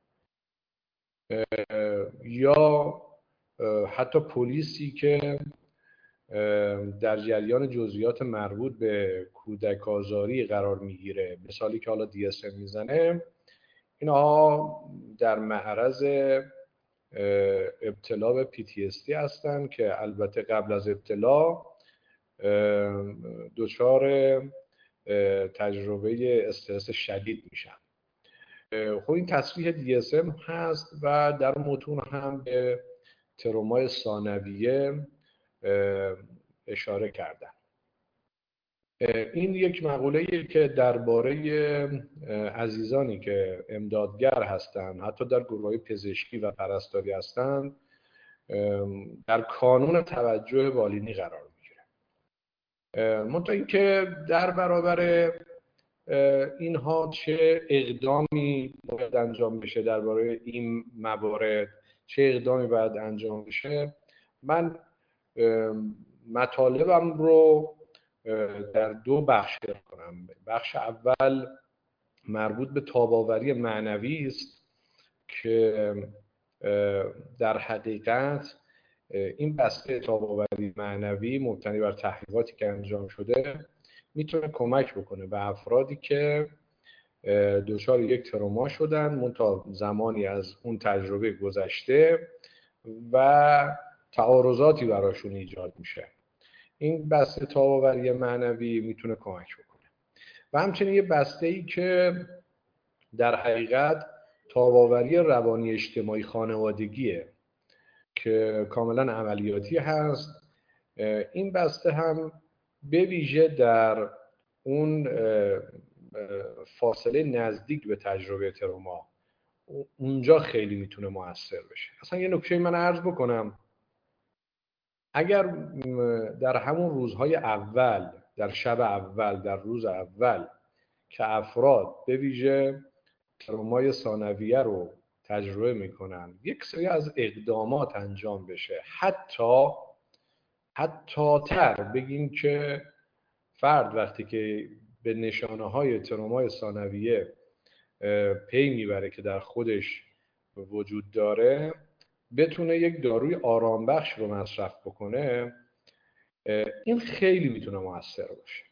یا حتی پلیسی که در جریان جزئیات مربوط به کودک آزاری قرار میگیره، مثالی که حالا دی اس ام میزنه، اینها در معرض ابتلا به پی تی اس دی هستن که البته قبل از ابتلا دچار تجربه استرس شدید میشن. خب این تصریح دی اس ام هست و در متون هم به ترومای ثانویه اشاره کردن. این یک مقوله‌ای که درباره عزیزانی که امدادگر هستند، حتی در گروه‌های پزشکی و پرستاری هستند، در کانون توجه بالینی قرار میگیره. منتها اینکه در برابر اینها چه اقدامی باید انجام بشه درباره این موارد، چه اقدامی باید انجام بشه، من مطالبم رو در دو بخش کنم. بخش اول مربوط به تاب‌آوری معنوی است که در حقیقت این بسته تاب‌آوری معنوی مبتنی بر تحقیقاتی که انجام شده میتونه کمک بکنه به افرادی که دچار یک تروما شدن، منتها زمانی از اون تجربه گذشته و تعارضاتی براشون ایجاد میشه. این بسته تاب‌آوری معنوی میتونه کمک بکنه. و همچنین یه بسته‌ای که در حقیقت تاب‌آوری روانی اجتماعی خانوادگیه که کاملا عملیاتی هست. این بسته هم به ویژه در اون فاصله نزدیک به تجربه تروما اونجا خیلی میتونه مؤثر بشه. اصلا یه نکته من عرض بکنم، اگر در همون روزهای اول، در شب اول، در روز اول که افراد به ویژه ترومای ثانویه رو تجربه میکنن یک سری از اقدامات انجام بشه، حتی حتی تر بگیم که فرد وقتی که به نشانه های ترومای ثانویه پی میبره که در خودش وجود داره، بتونه یک داروی آرام بخش رو مصرف بکنه، این خیلی میتونه موثر باشه.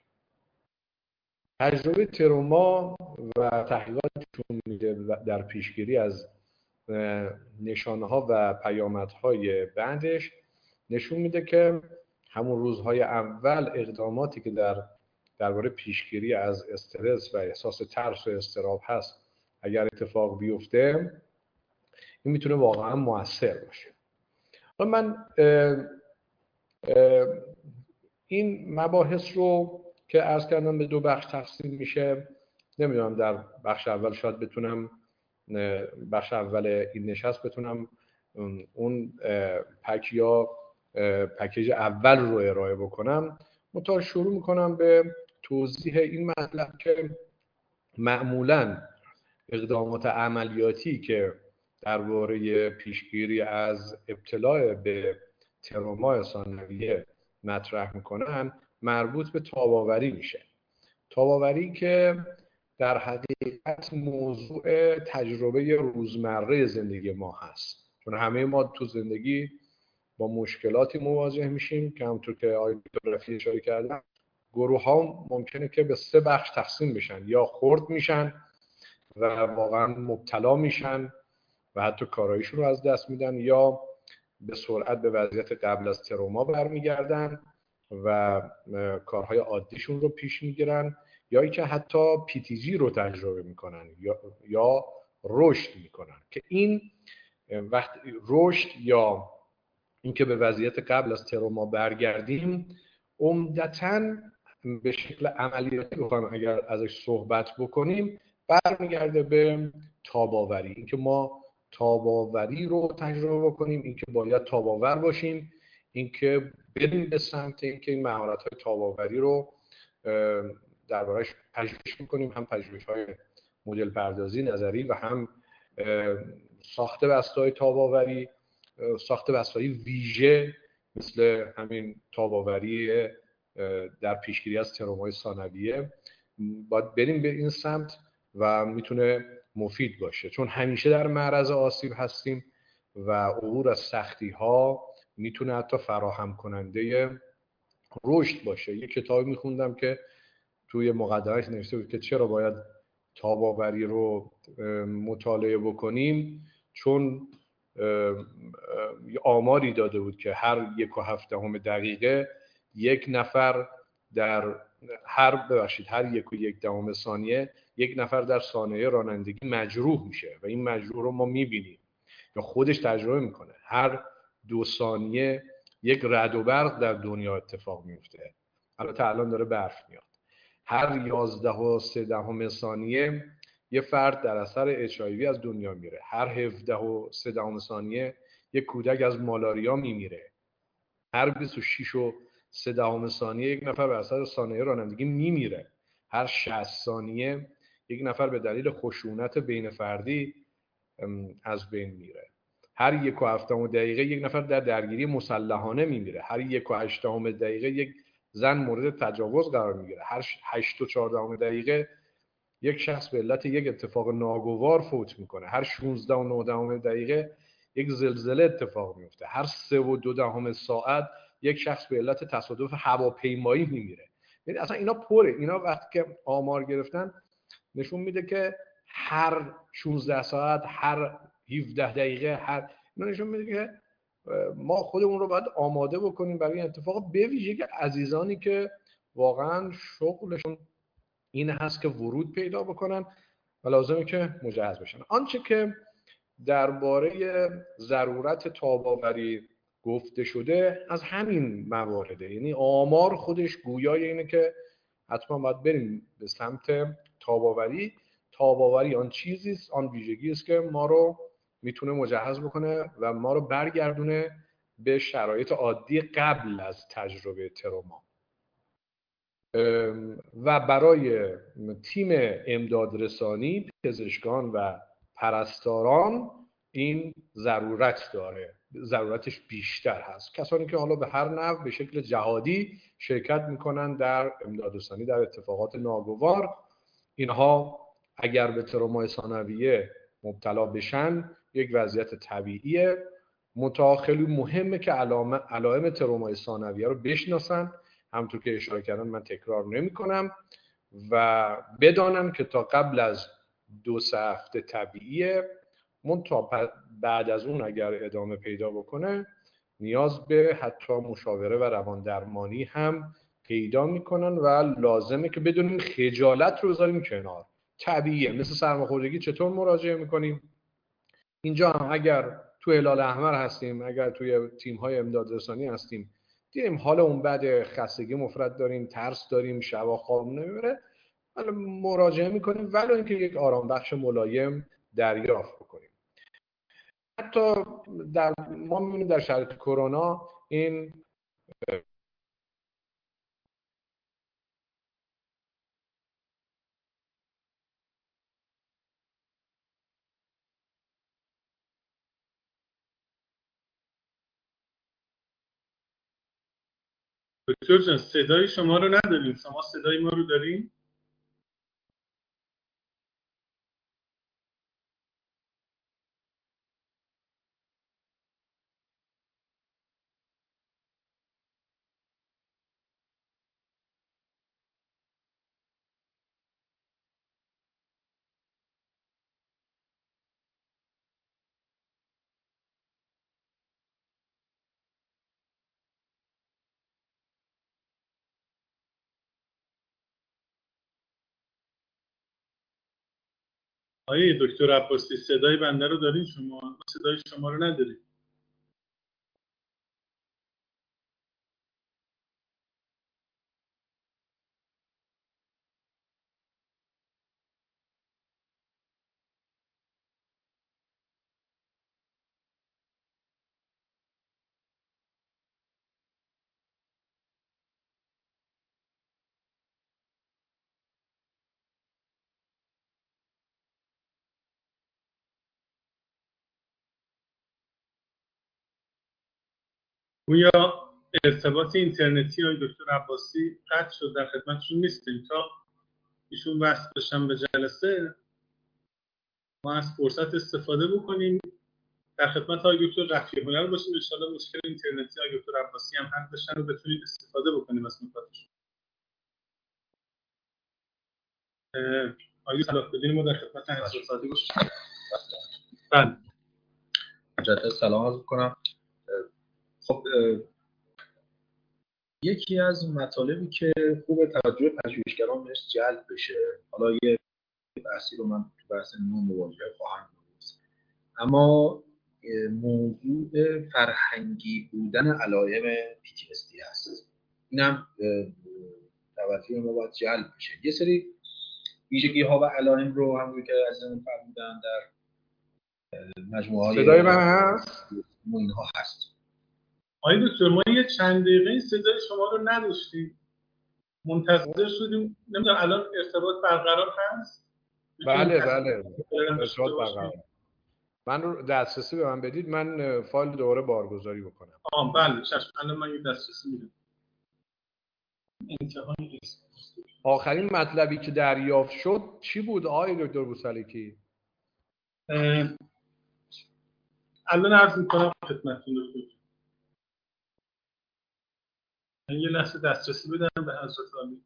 تجربه تروما و تحقیقاتشون میده در پیشگیری از نشانه ها و پیامدهای بعدش نشون میده که همون روزهای اول اقداماتی که در درباره پیشگیری از استرس و احساس ترس و اضطراب هست اگر اتفاق بیفته، این میتونه واقعا موثر باشه. و من اه اه این مباحث رو که عرض کردم به دو بخش تقسیم میشه، نمیدونم در بخش اول شاید بتونم بخش اول این نشست بتونم اون پک یا پکیج اول رو ارائه بکنم. منتها شروع میکنم به توضیح این مطلب که معمولاً اقدامات عملیاتی که درباره پیشگیری از ابتلا به تروما ثانویه مطرح میکنن مربوط به تاب‌آوری میشه. تاب‌آوری که در حقیقت موضوع تجربه روزمره زندگی ما هست، چون همه ما تو زندگی با مشکلاتی مواجه میشیم که همونطور که آقای دکتر رفیعی اشاره کردن، گروه ها ممکنه که به سه بخش تقسیم بشن، یا خرد میشن و واقعا مبتلا میشن و حتی کارایشون رو از دست میدن، یا به سرعت به وضعیت قبل از تروما برمیگردن و کارهای عادیشون رو پیش میگیرن، یا اینکه حتی پی تی جی رو تجربه میکنن یا یا رشد میکنن که این وقت رشد یا اینکه به وضعیت قبل از تروما برگردیم عمدتاً به شکل عملیاتی بخوایم اگر ازش صحبت بکنیم برمیگرده به تاباوری، اینکه ما تاباوری رو تجربه بکنیم، اینکه باید تاباور باشیم، اینکه بریم به سمت اینکه این مهارت‌های تاباوری رو درباره‌اش پژوهش می‌کنیم، هم پژوهش‌های مدل پردازی نظری و هم ساخت بسته‌های تاباوری، ساخت بسته‌های ویژه مثل همین تاباوری در پیشگیری از ترومای ثانویه. باید بریم به این سمت و میتونه مفید باشه، چون همیشه در معرض آسیب هستیم و عبور از سختی ها میتونه حتی فراهم کننده رشد باشه. یه کتابی میخوندم که توی مقدمه‌اش نوشته بود که چرا باید تاباوری رو مطالعه بکنیم، چون آماری داده بود که هر یک و هفدهم دقیقه یک نفر در هر ببخشید هر یک و یک دهم ثانیه یک نفر در صانعه رانندگی مجروح میشه و این مجروح رو ما میبینیم یا خودش تجربه میکنه. هر دو ثانیه یک رعد و برق در دنیا اتفاق میفته. البته الان داره برف میاد. هر یازده و سه دهم ثانیه یه فرد در اثر اچ آی وی از دنیا میره. هر هفده و سه دهم ثانیه یک کودک از مالاریا میمیره. هر بیست و شش و سه دهم ثانیه یک نفر به اثر صانعه رانندگی میمیره. هر شصت ثانیه یک نفر به دلیل خشونت بین فردی از بین میره. هر یک و هفتم دقیقه یک نفر در درگیری مسلحانه میمیره. هر یک و هشتم دقیقه یک زن مورد تجاوز قرار میگیره. هر هشت و چهاردهم دقیقه یک شخص به علت یک اتفاق ناگوار فوت میکنه. هر شانزده و نه دهم دقیقه یک زلزله اتفاق میفته. هر سه و دو دهم ساعت یک شخص به علت تصادف هواپیمایی میمیره. یعنی اصلا اینا پره. اینا وقتی که آمار گرفتن نشون میده که هر شانزده ساعت، هر هفده دقیقه، هر اینا نشون میده که ما خودمون رو باید آماده بکنیم برای این اتفاق، به ویژه که عزیزانی که واقعا شغلشون این هست که ورود پیدا بکنن و لازمه که مجهز بشن. آنچه که درباره ضرورت تاباوری گفته شده از همین موارده، یعنی آمار خودش گویای اینه که حتما باید بریم به سمت تاباوری. تاباوری آن چیزی است، آن ویژگی است که ما رو میتونه مجهز بکنه و ما رو برگردونه به شرایط عادی قبل از تجربه تروما. و برای تیم امداد رسانی، پزشکان و پرستاران این ضرورت داره، ضرورتش بیشتر هست. کسانی که حالا به هر نحو به شکل جهادی شرکت میکنن در امداد رسانی در اتفاقات ناگوار، اینها اگر به ترومای ثانویه مبتلا بشن یک وضعیت طبیعیه. منتها خیلی مهمه که علائم علائم ترومای ثانویه رو بشناسن. همونطور که اشاره کردم من تکرار نمی کنم و بدانم که تا قبل از دو سه هفته طبیعیه، منتها بعد از اون اگر ادامه پیدا بکنه نیاز به حتی مشاوره و روان درمانی هم پیدا میکنن و لازمه که بدونیم خجالت رو بذاریم کنار. طبیعیه. مثل سرماخوردگی چطور مراجعه میکنیم؟ اینجا هم اگر تو هلال احمر هستیم، اگر توی تیم‌های امداد رسانی هستیم، دیدیم حال اون بعد خستگی مفرط داریم، ترس داریم، شبا خواب نمیبره، حالا مراجعه میکنیم ولی اینکه یک آرام بخش ملایم دریافت بکنیم. حتی در ما میبینیم در شرایط کرونا این دکتر جان صدای شما رو نداریم، شما صدای ما رو داریم؟ آیه دکتر عباسی صدای بنده رو دارین شما؟ ما صدای شما رو نداریم. گویا ارتباط اینترنتی های دکتر عباسی قطع شد، در خدمتشون نیستیم. تا ایشون وصل بشن به جلسه ما از فرصت استفاده بکنیم، در خدمت های دکتر رفیع هنر باشیم. ان شاءالله مشکل اینترنتی های دکتر عباسی هم حل بشن و بتونیم استفاده بکنیم از نکاتشون. آقای صلاح الدین ما در خدمت حضرت سادی باشیم. بله مجدد سلام عرض می‌کنم. خب یکی از مطالبی که خوب توجه پژوهشگران بهش جلب بشه، حالا یه بحثی رو من تو بحث نوع مواجهه خواهم گفت، اما موضوع فرهنگی بودن علائم پی تی اس دی هست. اینم توجه ما باید جلب بشه. یه سری ویژگی ها و علائم رو همونجوری که عزیزان فرمودن در مجموعه های صدای من هست؟ اینها هست. آقای دکتر ما یه چند دقیقه صدای شما رو نداشتیم، منتظر شدیم. نمیدونم الان ارتباط برقرار هست؟ بله بله ارتباط برقرار. من رو دسترسی به من بدید، من فایل دوباره بارگذاری بکنم. آه بله چشم، الان من یه دسترسی میدم. انتهای آخرین مطلبی که دریافت شد چی بود آقای دکتر بوسلیکی؟ الان عرض میکنم خدمتتون دکتر. یه لحظه دسترسی بدم به حضرت عالی.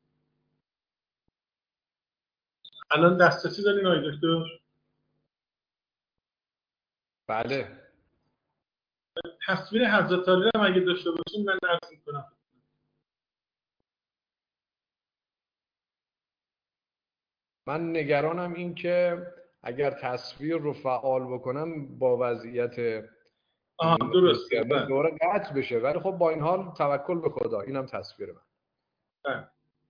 الان دسترسی دارین آقای دکتر؟ بله. تصویر حضرت عالی رو اگه داشته باشین من عرض میکنم. من نگرانم این که اگر تصویر رو فعال بکنم با وضعیت آها درسته دوره قطع بشه، ولی خب با این حال توکل به خدا. اینم تصویر من. بله.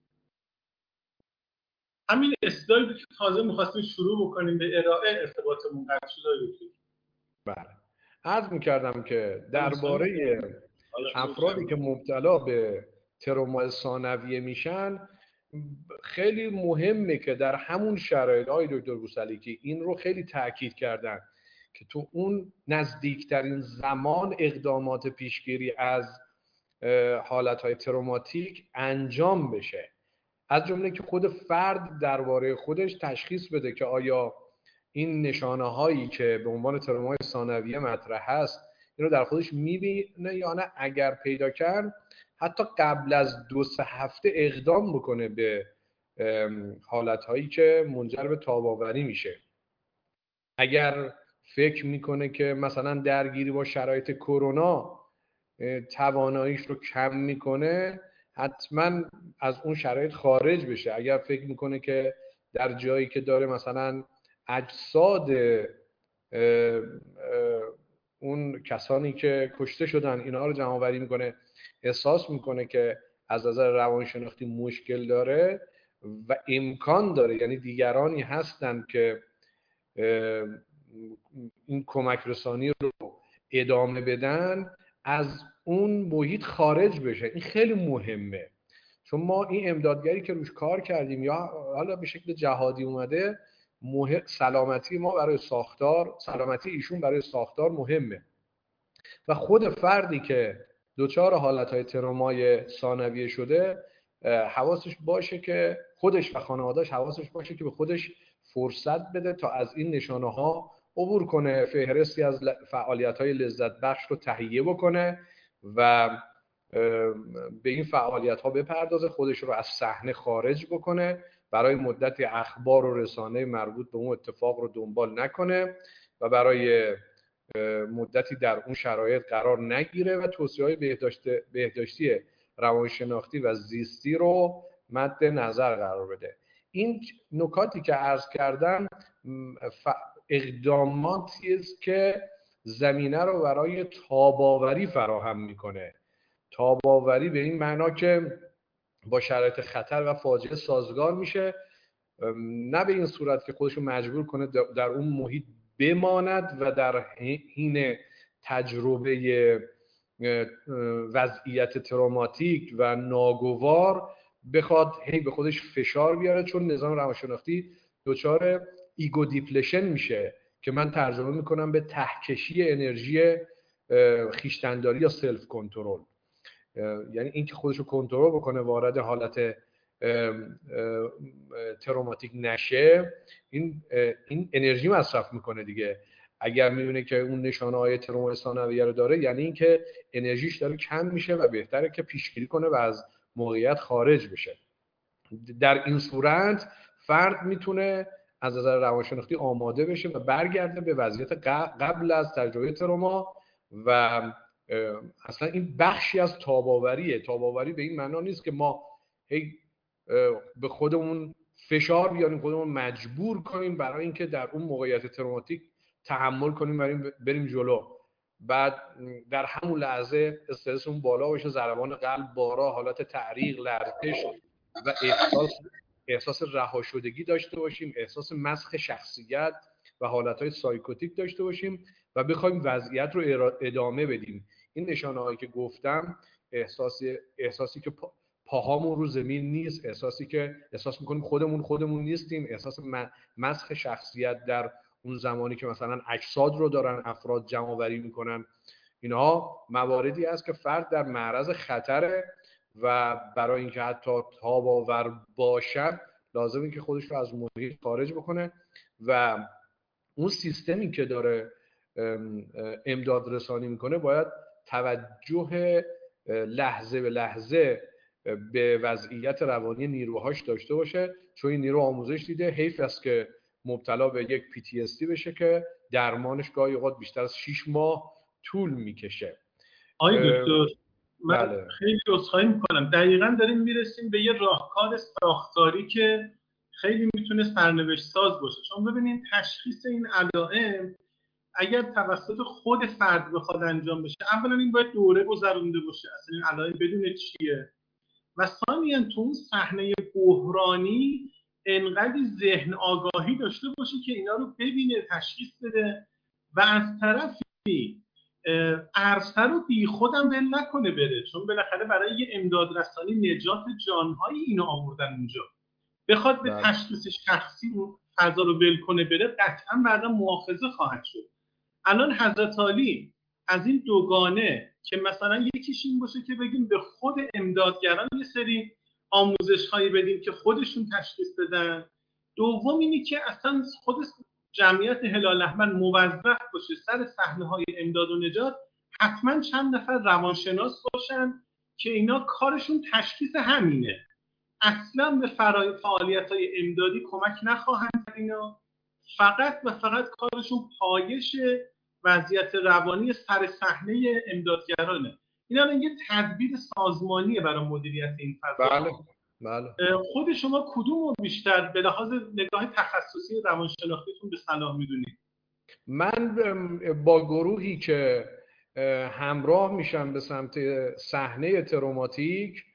همین اسلاید که تازه می‌خواستیم شروع بکنیم به ارائه ارتباطمون قطع شد. بله. عرض می‌کردم که درباره افرادی که مبتلا به تروما ثانویه میشن خیلی مهمه که در همون شرایط های دکتر بوسلیکی این رو خیلی تاکید کردن که تو اون نزدیکترین زمان اقدامات پیشگیری از حالتهای تروماتیک انجام بشه، از جمله که خود فرد درباره خودش تشخیص بده که آیا این نشانه هایی که به عنوان ترومای ثانویه مطرح هست این رو در خودش میبینه یا نه. اگر پیدا کرد حتی قبل از دو سه هفته اقدام بکنه به حالتهایی که منجر به تاب آوری میشه. اگر فکر میکنه که مثلا درگیری با شرایط کرونا تواناییش رو کم میکنه، حتما از اون شرایط خارج بشه. اگر فکر میکنه که در جایی که داره مثلا اجساد اون کسانی که کشته شدن اینا رو جمع آوری میکنه، احساس میکنه که از نظر روانشناختی مشکل داره و امکان داره، یعنی دیگرانی هستن که این کمک رسانی رو ادامه بدن، از اون محیط خارج بشه. این خیلی مهمه، چون ما این امدادگری که روش کار کردیم یا حالا به شکل جهادی اومده، مهم سلامتی ما برای ساختار، سلامتی ایشون برای ساختار مهمه و خود فردی که دچار حالتهای ترومای ثانویه شده حواسش باشه که خودش و خانواده‌اش حواسش باشه که به خودش فرصت بده تا از این نشانه ها عبور کنه، فهرستی از فعالیت‌های لذت بخش رو تهیه بکنه و به این فعالیت‌ها بپردازه، خودش رو از صحنه خارج بکنه، برای مدتی اخبار و رسانه مربوط به اون اتفاق رو دنبال نکنه و برای مدتی در اون شرایط قرار نگیره و توصیه‌های بهداشتی روانشناختی و زیستی رو مد نظر قرار بده. این نکاتی که عرض کردم اقداماتی است که زمینه رو برای تاباوری فراهم میکنه. تاباوری به این معنا که با شرایط خطر و فاجعه سازگار میشه، نه به این صورت که خودشو مجبور کنه در اون محیط بماند و در حین تجربه وضعیت تروماتیک و ناگوار بخواد هی به خودش فشار بیاره، چون نظام روانشناختی دچار ایگو دیپلشن میشه که من ترجمه میکنم به تهکشی انرژی خیشتنداری یا سلف کنترل، یعنی اینکه خودشو کنترل بکنه وارد حالت تروماتیک نشه، این این انرژی مصرف میکنه دیگه. اگر میبینه که اون نشانه های تروما ثانویه رو داره، یعنی اینکه انرژیش داره کم میشه و بهتره که پیشگیری کنه و از موقعیت خارج بشه. در این صورت فرد میتونه از نظر روانشناختی آماده بشه و برگرده به وضعیت قبل از تجربه تروما و اصلا این بخشی از تاباوریه. تاباوری به این معنا نیست که ما هی به خودمون فشار بیاریم، خودمون مجبور کنیم برای اینکه در اون موقعیت تروماتیک تحمل کنیم بریم بریم جلو، بعد در همون لحظه استرسمون بالا باشه، ضربان قلب بالا، حالت تعریق، لرزش و احساس احساس رهاشدگی داشته باشیم، احساس مسخ شخصیت و حالتهای سایکوتیک داشته باشیم و بخوایم وضعیت رو ادامه بدیم. این نشانه‌هایی که گفتم، احساسی احساسی که پاهامون رو زمین نیست، احساسی که احساس میکنیم خودمون خودمون نیستیم، احساس مسخ شخصیت در اون زمانی که مثلا اجساد رو دارن افراد جمع آوری میکنن، اینها مواردی است که فرد در معرض خطره و برای اینکه حتی تاب‌آور باشد لازمه که خودش رو از محیط خارج بکنه و اون سیستمی که داره امداد رسانی میکنه باید توجه لحظه به لحظه به وضعیت روانی نیروهاش داشته باشه، چون این نیرو آموزش دیده. حیف است که مبتلا به یک پی تی اس دی بشه که درمانش گاهی اوقات بیشتر از شش ماه طول میکشه. آقای دکتر من بله. خیلی عذرخواهی میکنم، دقیقاً داریم میرسیم به یه راهکار ساختاری که خیلی میتونه سرنوشت ساز باشه. چون ببینید تشخیص این علائم اگر توسط خود فرد بخواد انجام بشه، اولا این باید دوره گذرونده باشه اصلا این علائم بدون چیه، و ثانیاً تو اون صحنه بحرانی انقدر ذهن آگاهی داشته باشه که اینا رو ببینه، تشخیص بده و از طرفی عرصه رو بی خودم ول نکنه بره، چون بالاخره برای یه امداد رسانی نجات جانهای اینو آوردن اونجا، بخواد به تشخیص شخصی اون فضا رو ول کنه بره، قطعا بعدا مؤاخذه خواهد شد. الان حضرت علی از این دوگانه که مثلا یکیش این باشه که بگیم به خود امدادگران یه سری آموزش هایی بدیم که خودشون تشخیص بدن، دوم اینی که اصلا خود جمعیت هلال احمر موظف باشه سر صحنه های امداد و نجات حتما چند نفر روانشناس باشن که اینا کارشون تشخیص همینه، اصلا به فعالیت های امدادی کمک نخواهند کرد، اینا فقط و فقط کارشون پایش وضعیت روانی سر صحنه امدادگرانه. اینا یه تدبیر سازمانیه برای مدیریت این فضا. بله بله. خود شما کدوم رو بیشتر به لحاظ نگاه تخصصی روانشناختیتون به صلاح میدونید؟ من با گروهی که همراه میشم به سمت صحنه تروماتیک،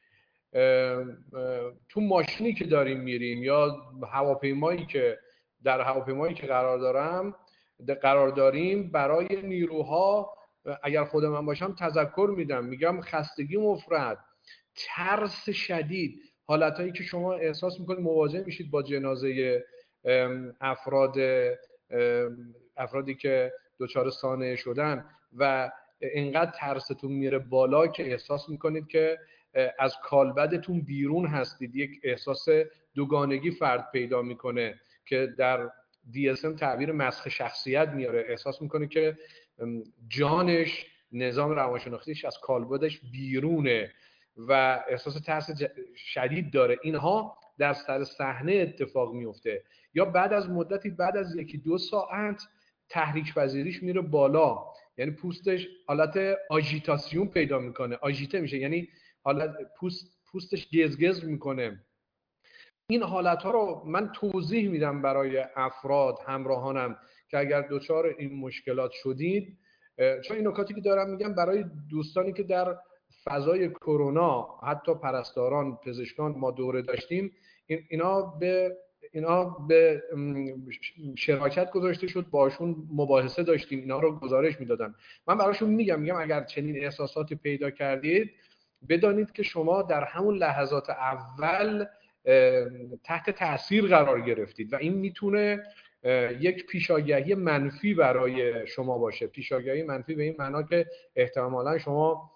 تو ماشینی که داریم میریم یا هواپیمایی که در هواپیمایی که قرار دارم قرار داریم برای نیروها اگر خود من باشم تذکر میدم، میگم خستگی مفرط، ترس شدید، حالتایی که شما احساس میکنید مواجه میشید با جنازه افراد افرادی که دچار سانحه شدن و اینقدر ترستون میره بالا که احساس میکنید که از کالبدتون بیرون هستید، یک احساس دوگانگی فرد پیدا میکنه که در دی اس ام تعبیر مسخ شخصیت میاره، احساس میکنه که جانش، نظام روانشناختیش از کالبدش بیرونه و احساس ترس شدید داره. اینها در سر صحنه اتفاق میفته یا بعد از مدتی، بعد از یکی دو ساعت تحریک پذیریش میره بالا، یعنی پوستش حالت آژیتاسیون پیدا میکنه، آژیته میشه، یعنی حالت پوست پوستش گزگز میکنه این حالتها رو من توضیح میدم برای افراد همراهانم که اگر دچار این مشکلات شدید، چون این نکاتی که دارم میگم برای دوستانی که در فضای کرونا حتی پرستاران، پزشکان ما دوره داشتیم، اینا به اینا به شراکت گذاشته شد، باشون مباحثه داشتیم، اینا رو گزارش میدادن. من براشون میگم میگم اگر چنین احساساتی پیدا کردید بدانید که شما در همون لحظات اول تحت تاثیر قرار گرفتید و این میتونه یک پیشاگهی منفی برای شما باشه. پیشاگهی منفی به این معنا که احتمالاً شما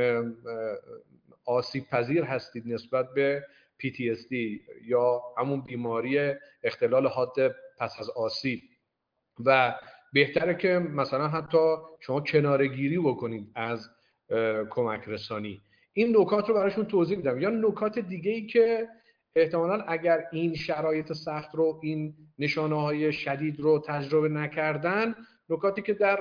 آسیب پذیر هستید نسبت به پی تی اس دی یا همون بیماری اختلال حاد پس از آسیب و بهتره که مثلا حتی شما کناره‌گیری بکنید از کمک رسانی. این نکات رو براشون توضیح میدم. یا نکات دیگه‌ای که احتمالاً اگر این شرایط سخت رو، این نشانه‌های شدید رو تجربه نکردن، نکاتی که در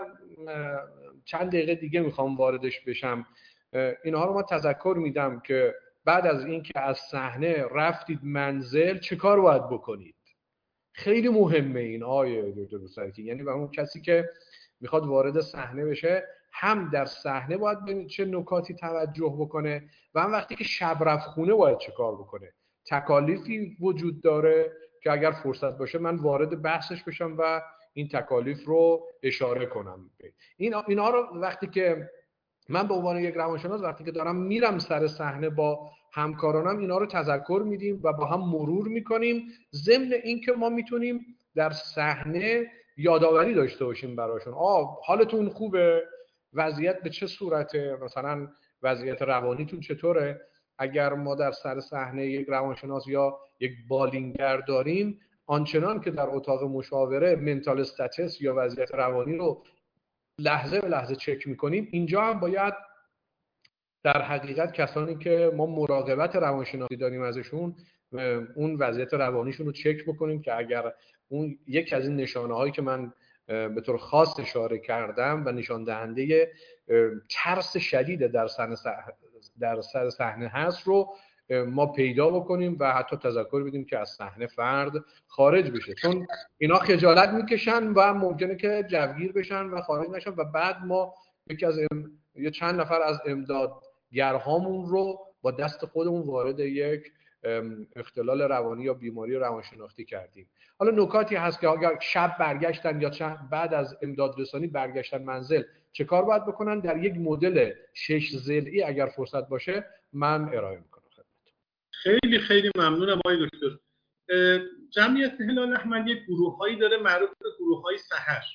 چند دقیقه دیگه میخوام واردش بشم، اینها رو ما تذکر میدم که بعد از اینکه از صحنه رفتید منزل چه کار باید بکنید. خیلی مهمه این آیه دکتر بوسعیدی، یعنی به اون کسی که میخواد وارد صحنه بشه هم در صحنه باید به چه نکاتی توجه بکنه و هم وقتی که شب رفت خونه باید چه کار بکنه. تکالیفی وجود داره که اگر فرصت باشه من وارد بحثش بشم و این تکالیف رو اشاره کنم. این اینا رو وقتی که من به عنوان یک روانشناس وقتی که دارم میرم سر صحنه با همکارانم اینا رو تذکر میدیم و با هم مرور میکنیم، ضمن این که ما میتونیم در صحنه یادآوری داشته باشیم براشون. آه حالتون خوبه؟ وضعیت به چه صورته؟ مثلا وضعیت روانیتون چطوره؟ اگر ما در سر صحنه یک روانشناس یا یک بالینگر داریم، آنچنان که در اتاق مشاوره منتال استاتس یا وضعیت روانی رو لحظه به لحظه چک میکنیم، اینجا هم باید در حقیقت کسانی که ما مراقبت روانشناسی داریم ازشون اون وضعیت روانیشون رو چک بکنیم که اگر اون یک از این نشانه هایی که من به طور خاص اشاره کردم و نشان دهنده ترس شدید در صحنه در سر صحنه هست رو ما پیدا بکنیم و حتی تذکر بدیم که از صحنه فرد خارج بشه، چون اینا خجالت میکشن و ممکنه که جوگیر بشن و خارج نشن و بعد ما یکی از ام... یا چند نفر از امدادگرهامون رو با دست خودمون وارد یک اختلال روانی یا بیماری روانشناختی کردیم. حالا نکاتی هست که اگر شب برگشتن یا چند بعد از امداد رسانی برگشتن منزل چه کار باید بکنن، در یک مدل شش ضلعی اگر فرصت باشه من ارائه میکنم خدمتتون. خیلی خیلی ممنونم آقای دکتر. جمعیت هلال احمر یک گروه‌هایی داره معروف به گروه‌های سحر.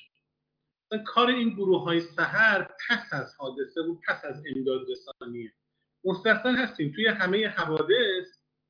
کار این گروه‌های سحر پس از حادثه و پس از امداد رسانیه. مستثنا هستیم توی همه حوادث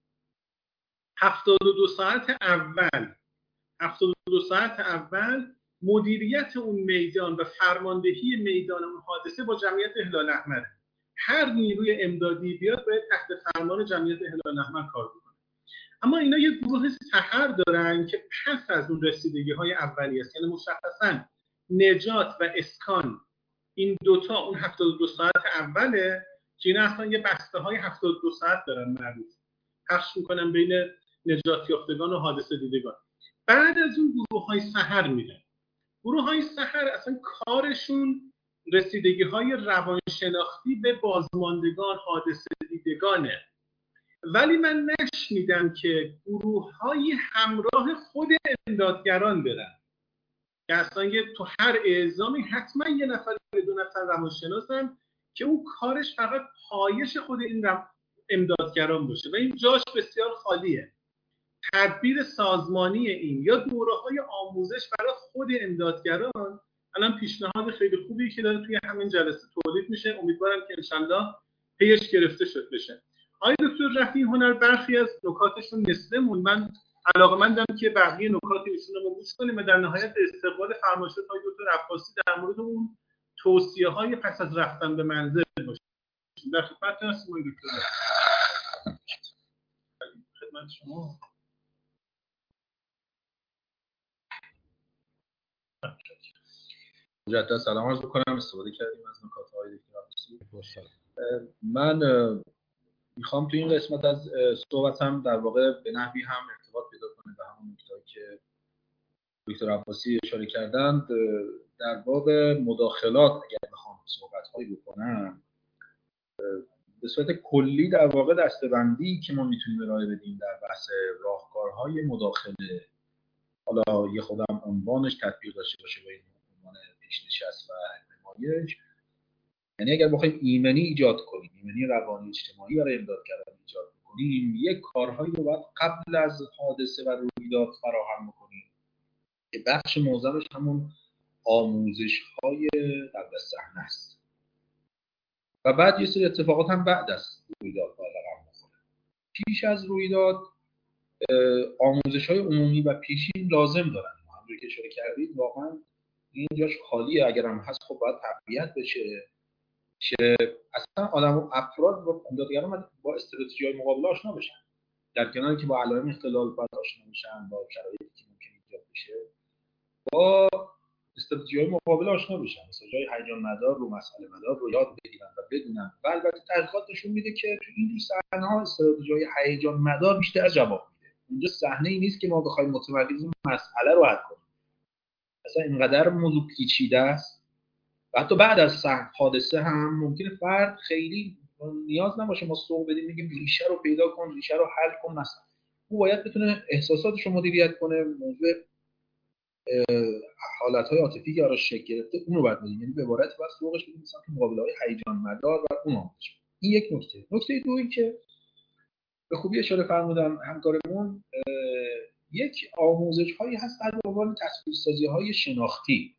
هفتاد و دو ساعت اول هفتاد و دو ساعت اول مدیریت اون میدان و فرماندهی میدان اون حادثه با جمعیت هلال احمر. هر نیروی امدادی بیاد باید تحت فرمان جمعیت هلال احمر کار بکنه. اما اینا یه گروه سحر دارن که پس از اون رسیدگی‌های اولیه است، یعنی مشخصاً نجات و اسکان این دوتا اون هفتاد و دو ساعت اوله که اینا اصلا یه بسته‌های هفتاد و دو ساعت دارن معروف پخش میکنن بین نجات یافتگان و حادثه دیدگان. بعد از اون گروه‌های سحر میرن. گروه‌های سحر اصلا کارشون رسیدگی‌های روانشناختی به بازماندگان، حادثه دیدگانه. ولی من نشنیدم که گروه‌های همراه خود امدادگران برن. که اصلا یه تو هر اعزامی حتما یه نفر یا دو نفر روانشناس هم که اون کارش فقط پایش خود این امدادگران باشه و این جاش بسیار خالیه. تدبیر سازمانی این یا دوره‌های آموزش برای خود امدادگران الان پیشنهاد خیلی خوبی که داره توی همین جلسه تولید میشه، امیدوارم که انشالله پیش گرفته شد بشه. آقای دکتر رفیع هنر برخی از نکاتشون نصفمون، من علاقه‌مندم که بقیه نکات ایشون رو گوش کنیم و در نهایت استقبال فرمایشات آقای دکتر عباسی در مورد اون توصیه‌های پس از رفتن به منزل باشیم. در خدمت هستم آقای دکتر. خدمت شما. مجدد سلام عرض می‌کنم. استفاده کردیم از نکات های دکتر عباسی. من میخوام تو این قسمت از صحبتم در واقع به نحوی هم ارتباط پیدا کنه به همون نکته‌ای که دکتر عباسی اشاره کردند. در باب مداخلات اگر بخوام صحبت‌هایی بکنم، به صورت کلی در واقع دسته‌بندی که ما میتونیم ارائه بدیم در بحث راهکارهای مداخله، حالا یه خودم عنوانش تطبیق داشته باشه با این عنوان پیش‌نشست و نمایش، یعنی اگر بخوایم ایمنی ایجاد کنیم، ایمنی روانی اجتماعی برای امداد کردن ایجاد کنیم، یک کارهایی رو باید قبل از حادثه و رویداد فراهم کنیم که بخش معظمش همون آموزش‌های قبل از صحنه است و بعد یه سری اتفاقات هم بعد از رویداد باید رقم بخوره. پیش از رویداد آموزش‌های عمومی و پیشین لازم دارن. همونجوری که اشاره کردید واقعا این جاش خالیه، اگر هم هست خب باید تقویت بشه که اصلا آدم و افراد با امدادگران با استراتژی‌های مقابله آشنا بشن، در کناری که با علائم اختلال باید آشنا بشن، با شرایطی که ممکن ایجاد بشه با استراتژی‌های مقابله آشنا بشن، مثلا جای هیجان مدار رو مسئله مدار رو یاد بگیرن و بدونن. و البته تحقیقات نشون میده که تو این صحنه‌ها استراتژی‌های هیجان مدار بیشتر جواب میده. اونجا صحنه‌ای نیست که ما بخوایم متمرکز مسئله رو حل کنیم، مثلا اینقدر موضوع پیچیده است و حتی بعد از صحنه حادثه هم ممکنه فرد خیلی نیاز نباشه ما سوق بدیم بگیم ریشه رو پیدا کن، ریشه رو حل کن. مثلا او باید بتونه احساساتش رو مدیریت کنه، موضوع حالت‌های عاطفی که براش شکل گرفته اون رو باید بدیم، یعنی به عبارت بس سوقش بدیم مثلا که مقابله‌های هیجان مدار و اون آموزش. این یک نکته. نکته دومی که به خوبی اشاره فرمودن همکارمون، یک آموزش‌هایی هست در عنوان تصویرسازی‌های شناختی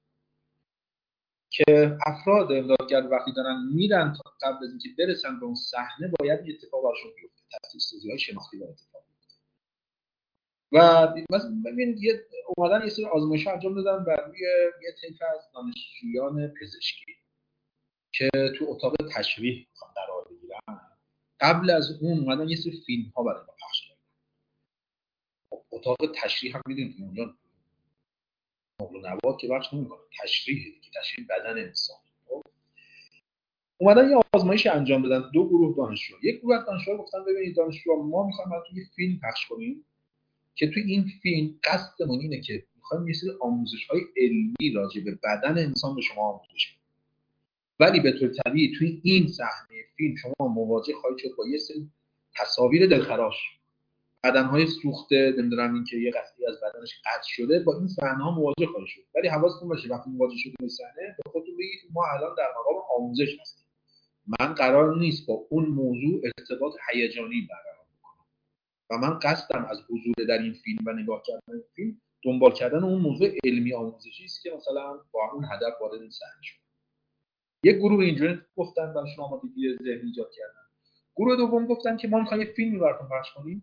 که افراد امدادگر وقتی دارن میرن تا قبل از اینکه برسن به اون صحنه باید این اتفاق براشون بیفته، تصویرسازی‌های شناختی باید اتفاق بیفته. و مثلا ببینید یه اومدن یه سری آزمایش‌ها انجام دادن بر روی یه طیف از دانشجویان پزشکی که تو اتاق تشریح قرار بگیرن. قبل از اون اومدن یه سری فیلم‌ها برای ما پخش کردن. اتاق تشریح هم می‌دونید اونجا نقل و نبات که بخش نمی‌کنه، تشریح دیگه، تشریح بدن انسان. اومدن یه آزمایش انجام دادن، دو گروه دانشجو. یک گروه از دانشجوها گفتن ببینید دانشجوها ما می‌خوایم براتون یه فیلم پخش کنیم که تو این فیلم قصدمون اینه که می‌خوایم یه سری آموزش‌های علمی راجع به بدن انسان به شما آموزش بدیم. ولی به طور طبیعی توی این صحنه فیلم شما مواجه خواهید شد با یه سری تصاویر دلخراش، بدن‌های سوخته، نمی‌دونم این که یه قطعی از بدنش قطع شده، با این صحنه‌ها مواجه خواهید شد. ولی حواستون باشه وقتی مواجه شدید با صحنه به خودتون بگید ما الان در مقام آموزش هستیم. من قرار نیست با اون موضوع ارتباط هیجانی برقرار کنم و من قصدم از حضور در این فیلم و نگاه کردن این فیلم دنبال کردن اون موضوع علمی آموزشی است که مثلا با اون هدف وارد این صحنه شد. یک گروه اینجوری گفتن براشون آمادگی ذهنی ایجاد کردن. گروه دوم گفتن که ما می‌خوایم یه فیلمی براتون پخش کنیم،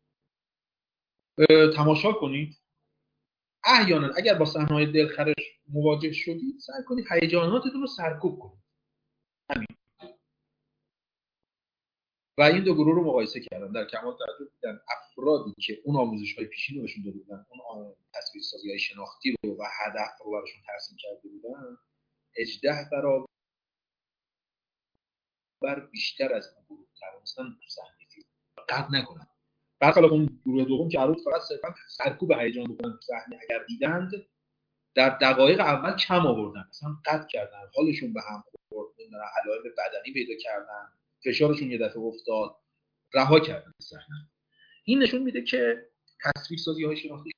تماشا کنید. احیانا اگر با صحنه‌های دلخراش مواجه شدید سعی کنید هیجاناتتون رو سرکوب کنید. همین. و این دو گروه رو مقایسه کردن. در کمال تعجب دیدن افرادی که اون آموزش‌های پیشین رو بهشون داده بودن، اون تصویرسازی‌های شناختی رو و هدف رو براشون ترسیم کرده بودن، هجده برابر بیشتر از اون گروه توانستن تو صحنه فیلم قطع نکنن. برخلاف اون گروه دوم که عروض فقط صرفا سرکوب هیجان بکنن تو صحنه، اگر دیدند در دقایق اول کم آوردن، مثلا قطع کردن، حالشون به هم خورد، علائم بدنی پیدا کردن، فشارشون یه دفعه افتاد، رها کردن صحنه. این نشون میده که تصویرسازی‌های شناختی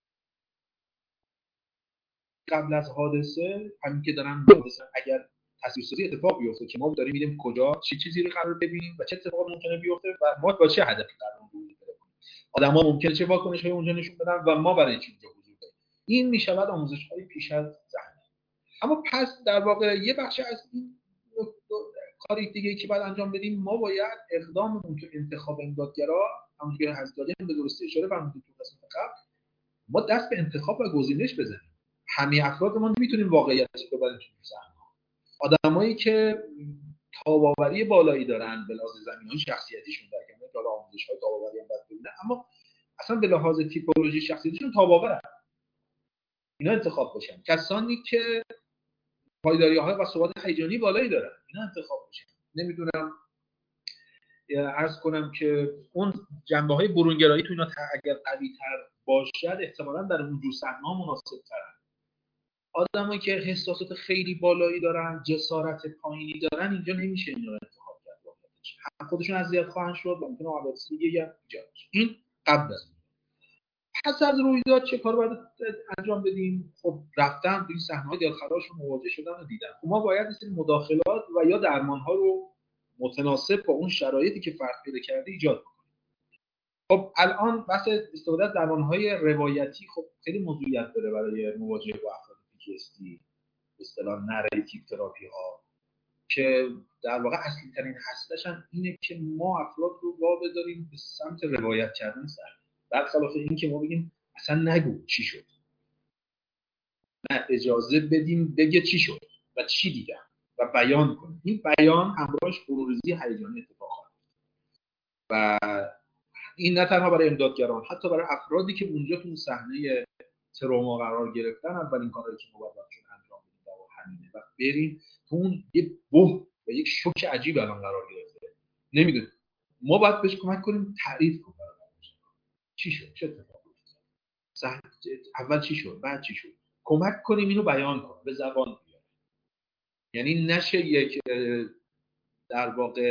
قبل از حادثه، همین که دارن حادثه اگر تصویرسازی اتفاق بیفته که ما داریم می‌بینیم کجا چه چیزی رو قرار ببینیم و چه اتفاقی ممکنه بیفته و ما با چه هدفی قرار بگیریم. آدم‌ها ممکنه چه واکنش‌هایی اونجا نشون بدن و ما برای چی اونجا حضور داریم. این میشود آموزش‌های پیش از صحنه. اما پس در واقع یه بخش از این کاری دیگه که باید انجام بدیم، ما باید اقداممون تو انتخاب امدادگرا، همونجوری که حضرت علی به درستی اشاره فرمودید تو قسمت قبل، ما دست به انتخاب و گزینش بزنیم. همه افراد ما نمیتونیم واقعیت رو ببریم تو صحنه. آدمایی که تاب‌آوری بالایی دارن به لحاظ زمینه‌های شخصیتیشون، در کنار حالا آموزش‌های تاب‌آوری هم باید ببینن، اما اصلا به لحاظ تیپولوژی شخصیتیشون تاب‌آورن. اینا انتخاب بشن. کسانی که پایداری‌های و ثبات هیجانی بالایی دارن، اینا انتخاب بشن. نمیدونم عرض کنم که اون جنبه‌های برونگرایی تو اینا اگر قوی‌تر باشد احتمالاً در اون جور صحنه‌ها مناسب‌ترن. آدمایی که احساسات خیلی بالایی دارن، جسارت پایینی دارن، اینجا نمیشه اینا رو انتخاب کرد. هم خودشون اذیت خواهند شد و ممکنه حوادث دیگه هم ایجاد بشه. این قبل از اون. پس از رویداد چه کار باید انجام بدیم؟ خب رفتن تو این صحنه‌های دلخراش رو مواجه شدن و دیدن. خب ما باید این مداخلات و یا درمان‌ها رو متناسب با اون شرایطی که فرد پیدا کرده ایجاد کنیم. خب الان بحث استفاده از درمان‌های روایتی خب خیلی موضوعیت داره برای مواجهه با افراد پی تی اس دی، به اصطلاح نریتیو تراپی ها، که در واقع اصلی ترین هستش هم اینه که ما افراد رو وابداریم به سمت روایت کردن سر. برخلاف این که ما بگیم اصلا نگو چی شد، نه اجازه بدیم بگه چی شد و چی دیدم و بیان کنیم. این بیان همراهش بروریزی هیجانی اتفاق خواهد و این نه تنها برای امدادگران، حتی برای افرادی که اونجا تو صحنه تروما قرار گرفتن، اولین کاری که ما باید انجام بدیم و همینه و بریم تو اون یه بوه و یک شوک عجیب الان قرار گرفته، نمیدونم ما باید بهش کمک کنیم تعریف کنیم چی شد، چه اتفاقی افتاد، اول چی شد، بعد چی شد، کمک کنیم اینو بیان کنیم، به زبان بیاریم. یعنی نشه یک در واقع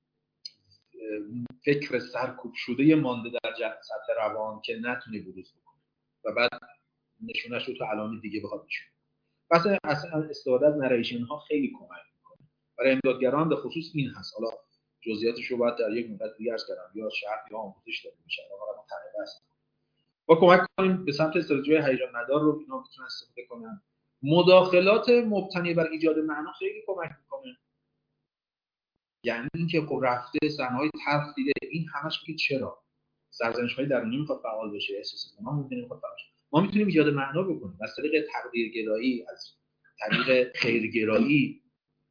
فکر سرکوب شده مانده در سطح روان که نتونه بروز بکنه و بعد نشونش رو تو علائم دیگه بخواد نشون. پس اصلا استفاده از نریشن ها خیلی کمک میکنه برای امدادگران، به خصوص این هست. حالا جزئیاتش رو باید در یک مدت دیگه عرض کردم یا شرح یا آموزش داده میشه، واقعا متنوع است. با کمک کنیم به سمت استراتژی هیجان مدار رو اینا میتونن استفاده کنن. مداخلات مبتنی بر ایجاد معنا خیلی کمک میکنه. یعنی اینکه خب رفته صحنه‌های تلخ دیده، این همش که چرا سرزنش‌های درونی میخواد فعال بشه، احساس گناه ممکنه میخواد فعال بشه. ما میتونیم ایجاد معنا بکنیم از طریق تقدیرگرایی، از طریق خیرگرایی،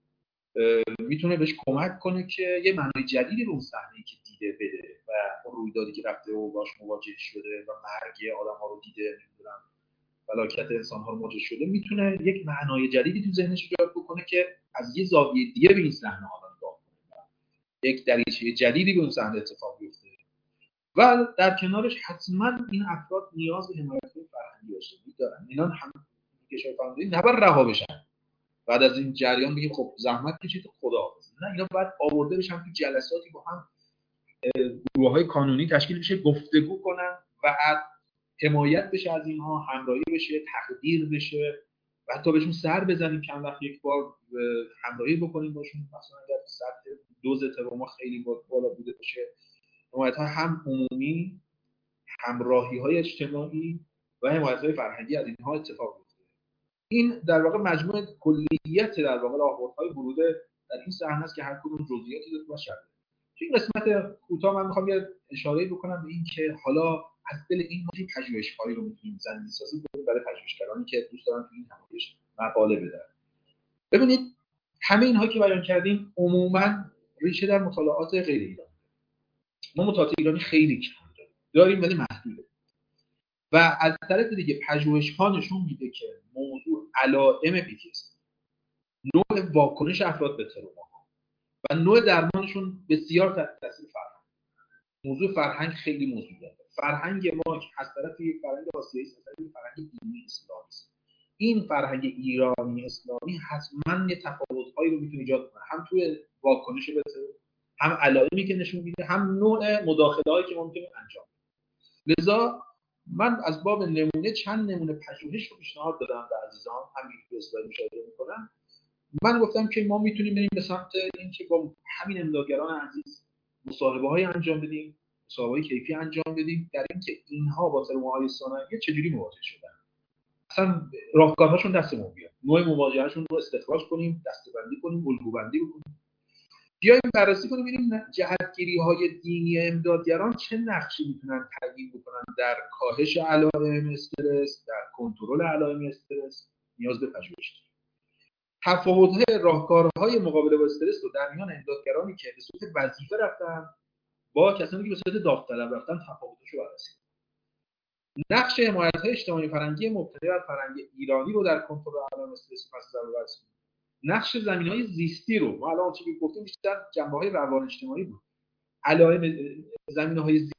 میتونه بهش کمک کنه که یه معنای جدیدی به اون صحنه‌ای که دیده بده و اون رویدادی که رفته و باش مواجه شده و مرگ آدم‌ها رو دیده، نمیدونم فلاکت انسان‌ها رو مواجه شده، میتونه یک معنای جدیدی تو ذهنش ایجاد بکنه که از یه زاویه دیگه به این صحنه ها نگاه کنه، یک دریچه جدیدی به اون صحنه اتفاق بیفته. و در کنارش حتما این افراد نیاز به حمایت فرهنگی دارن. اینا هم که شاید فهمیدین نباید رها بشن بعد از این جریان بگیم خب زحمت کشید خداحافظ. نه، اینا باید آورده بشن تو جلساتی با هم گروه‌های کانونی تشکیل بشه، گفتگو کنن و حمایت بشه از اینها، همراهی بشه، تقدیر بشه و حتی بهشون سر بزنیم چند وقت یک بار همراهی بکنیم باشون، مثلا اگر سطح دوز تروما خیلی بالا بوده باشه، حمایت‌ها هم عمومی، همراهی‌های اجتماعی و حمایت‌های فرهنگی از اینها اتفاق میفته. این در واقع مجموعه کلیت در واقع راهبردهای ورود در این صحنه است که هر کدوم جزئیاتی داره باشه. تو این قسمت کوتاه من می‌خوام یه اشاره‌ای بکنم به این که حالا از دل این ما پژوهش‌هایی رو می‌تونیم زمینه‌سازی کنیم برای پژوهشگرانی که دوست دارن تو این نمایش مقاله بدن. ببینید همه اینها که بیان کردیم عموماً ریشه در مطالعات غیر ایرانی. ما مطالعات ایرانی خیلی کم داریم. داریم ولی محدوده. و از طرف دیگه پژوهش‌ها نشون میده که موضوع علائم پی تی اس دی، نوع واکنش افراد به تروما و نوع درمانشون بسیار تحت تاثیر فرهنگ. موضوع فرهنگ خیلی موضوعیه. فرهنگ ما از طرف یک فرهنگ آسیایی است، از طرف فرهنگ دینی اسلامی است. این فرهنگ ایرانی اسلامی حتما یه تفاوت‌هایی رو میتونه ایجاد کنه، هم توی واکنش به تروما، هم علائمی که نشون میده، هم نوع مداخله‌هایی که ممکنه انجام بده. لذا من از باب نمونه چند نمونه پژوهش رو پیشنهاد دادم به عزیزان، همین که اسلاید مشاهده می‌کنن. من گفتم که ما میتونیم بریم به سمت اینکه با همین امدادگران عزیز مصاحبه‌های انجام بدیم، مصاحبه‌های کیفی انجام بدیم در اینکه اینها با تروماهای ثانویه چجوری مواجه شدن. اصلا راهکارهاشون دستمون بیاد. نوع مواجههشون رو استخراج کنیم، دسته‌بندی کنیم، الگوبندی بکنیم. بیایم بررسی کنیم ببینیم جهتگیری‌های دینی امدادگران چه نقشی میتونن تعیین بکنن در کاهش علائم استرس، در کنترل علائم استرس. نیاز به پژوهش. تفاوت‌های راهکارهای مقابله با استرس رو در میان امدادگرانی که به صورت وظیفه رفتن با کسانی که به صورت داوطلب رفتن تفاوتش رو بررسی. نقش حمایت‌های اجتماعی فرهنگی مبتنی بر فرهنگ ایرانی رو در کنترل علائم استرس پس از بررسی. نقش زمینه‌های زیستی رو ما الان چیزی گفتیم بیشتر جنبه‌های روان اجتماعی بود. علائم زمینه‌های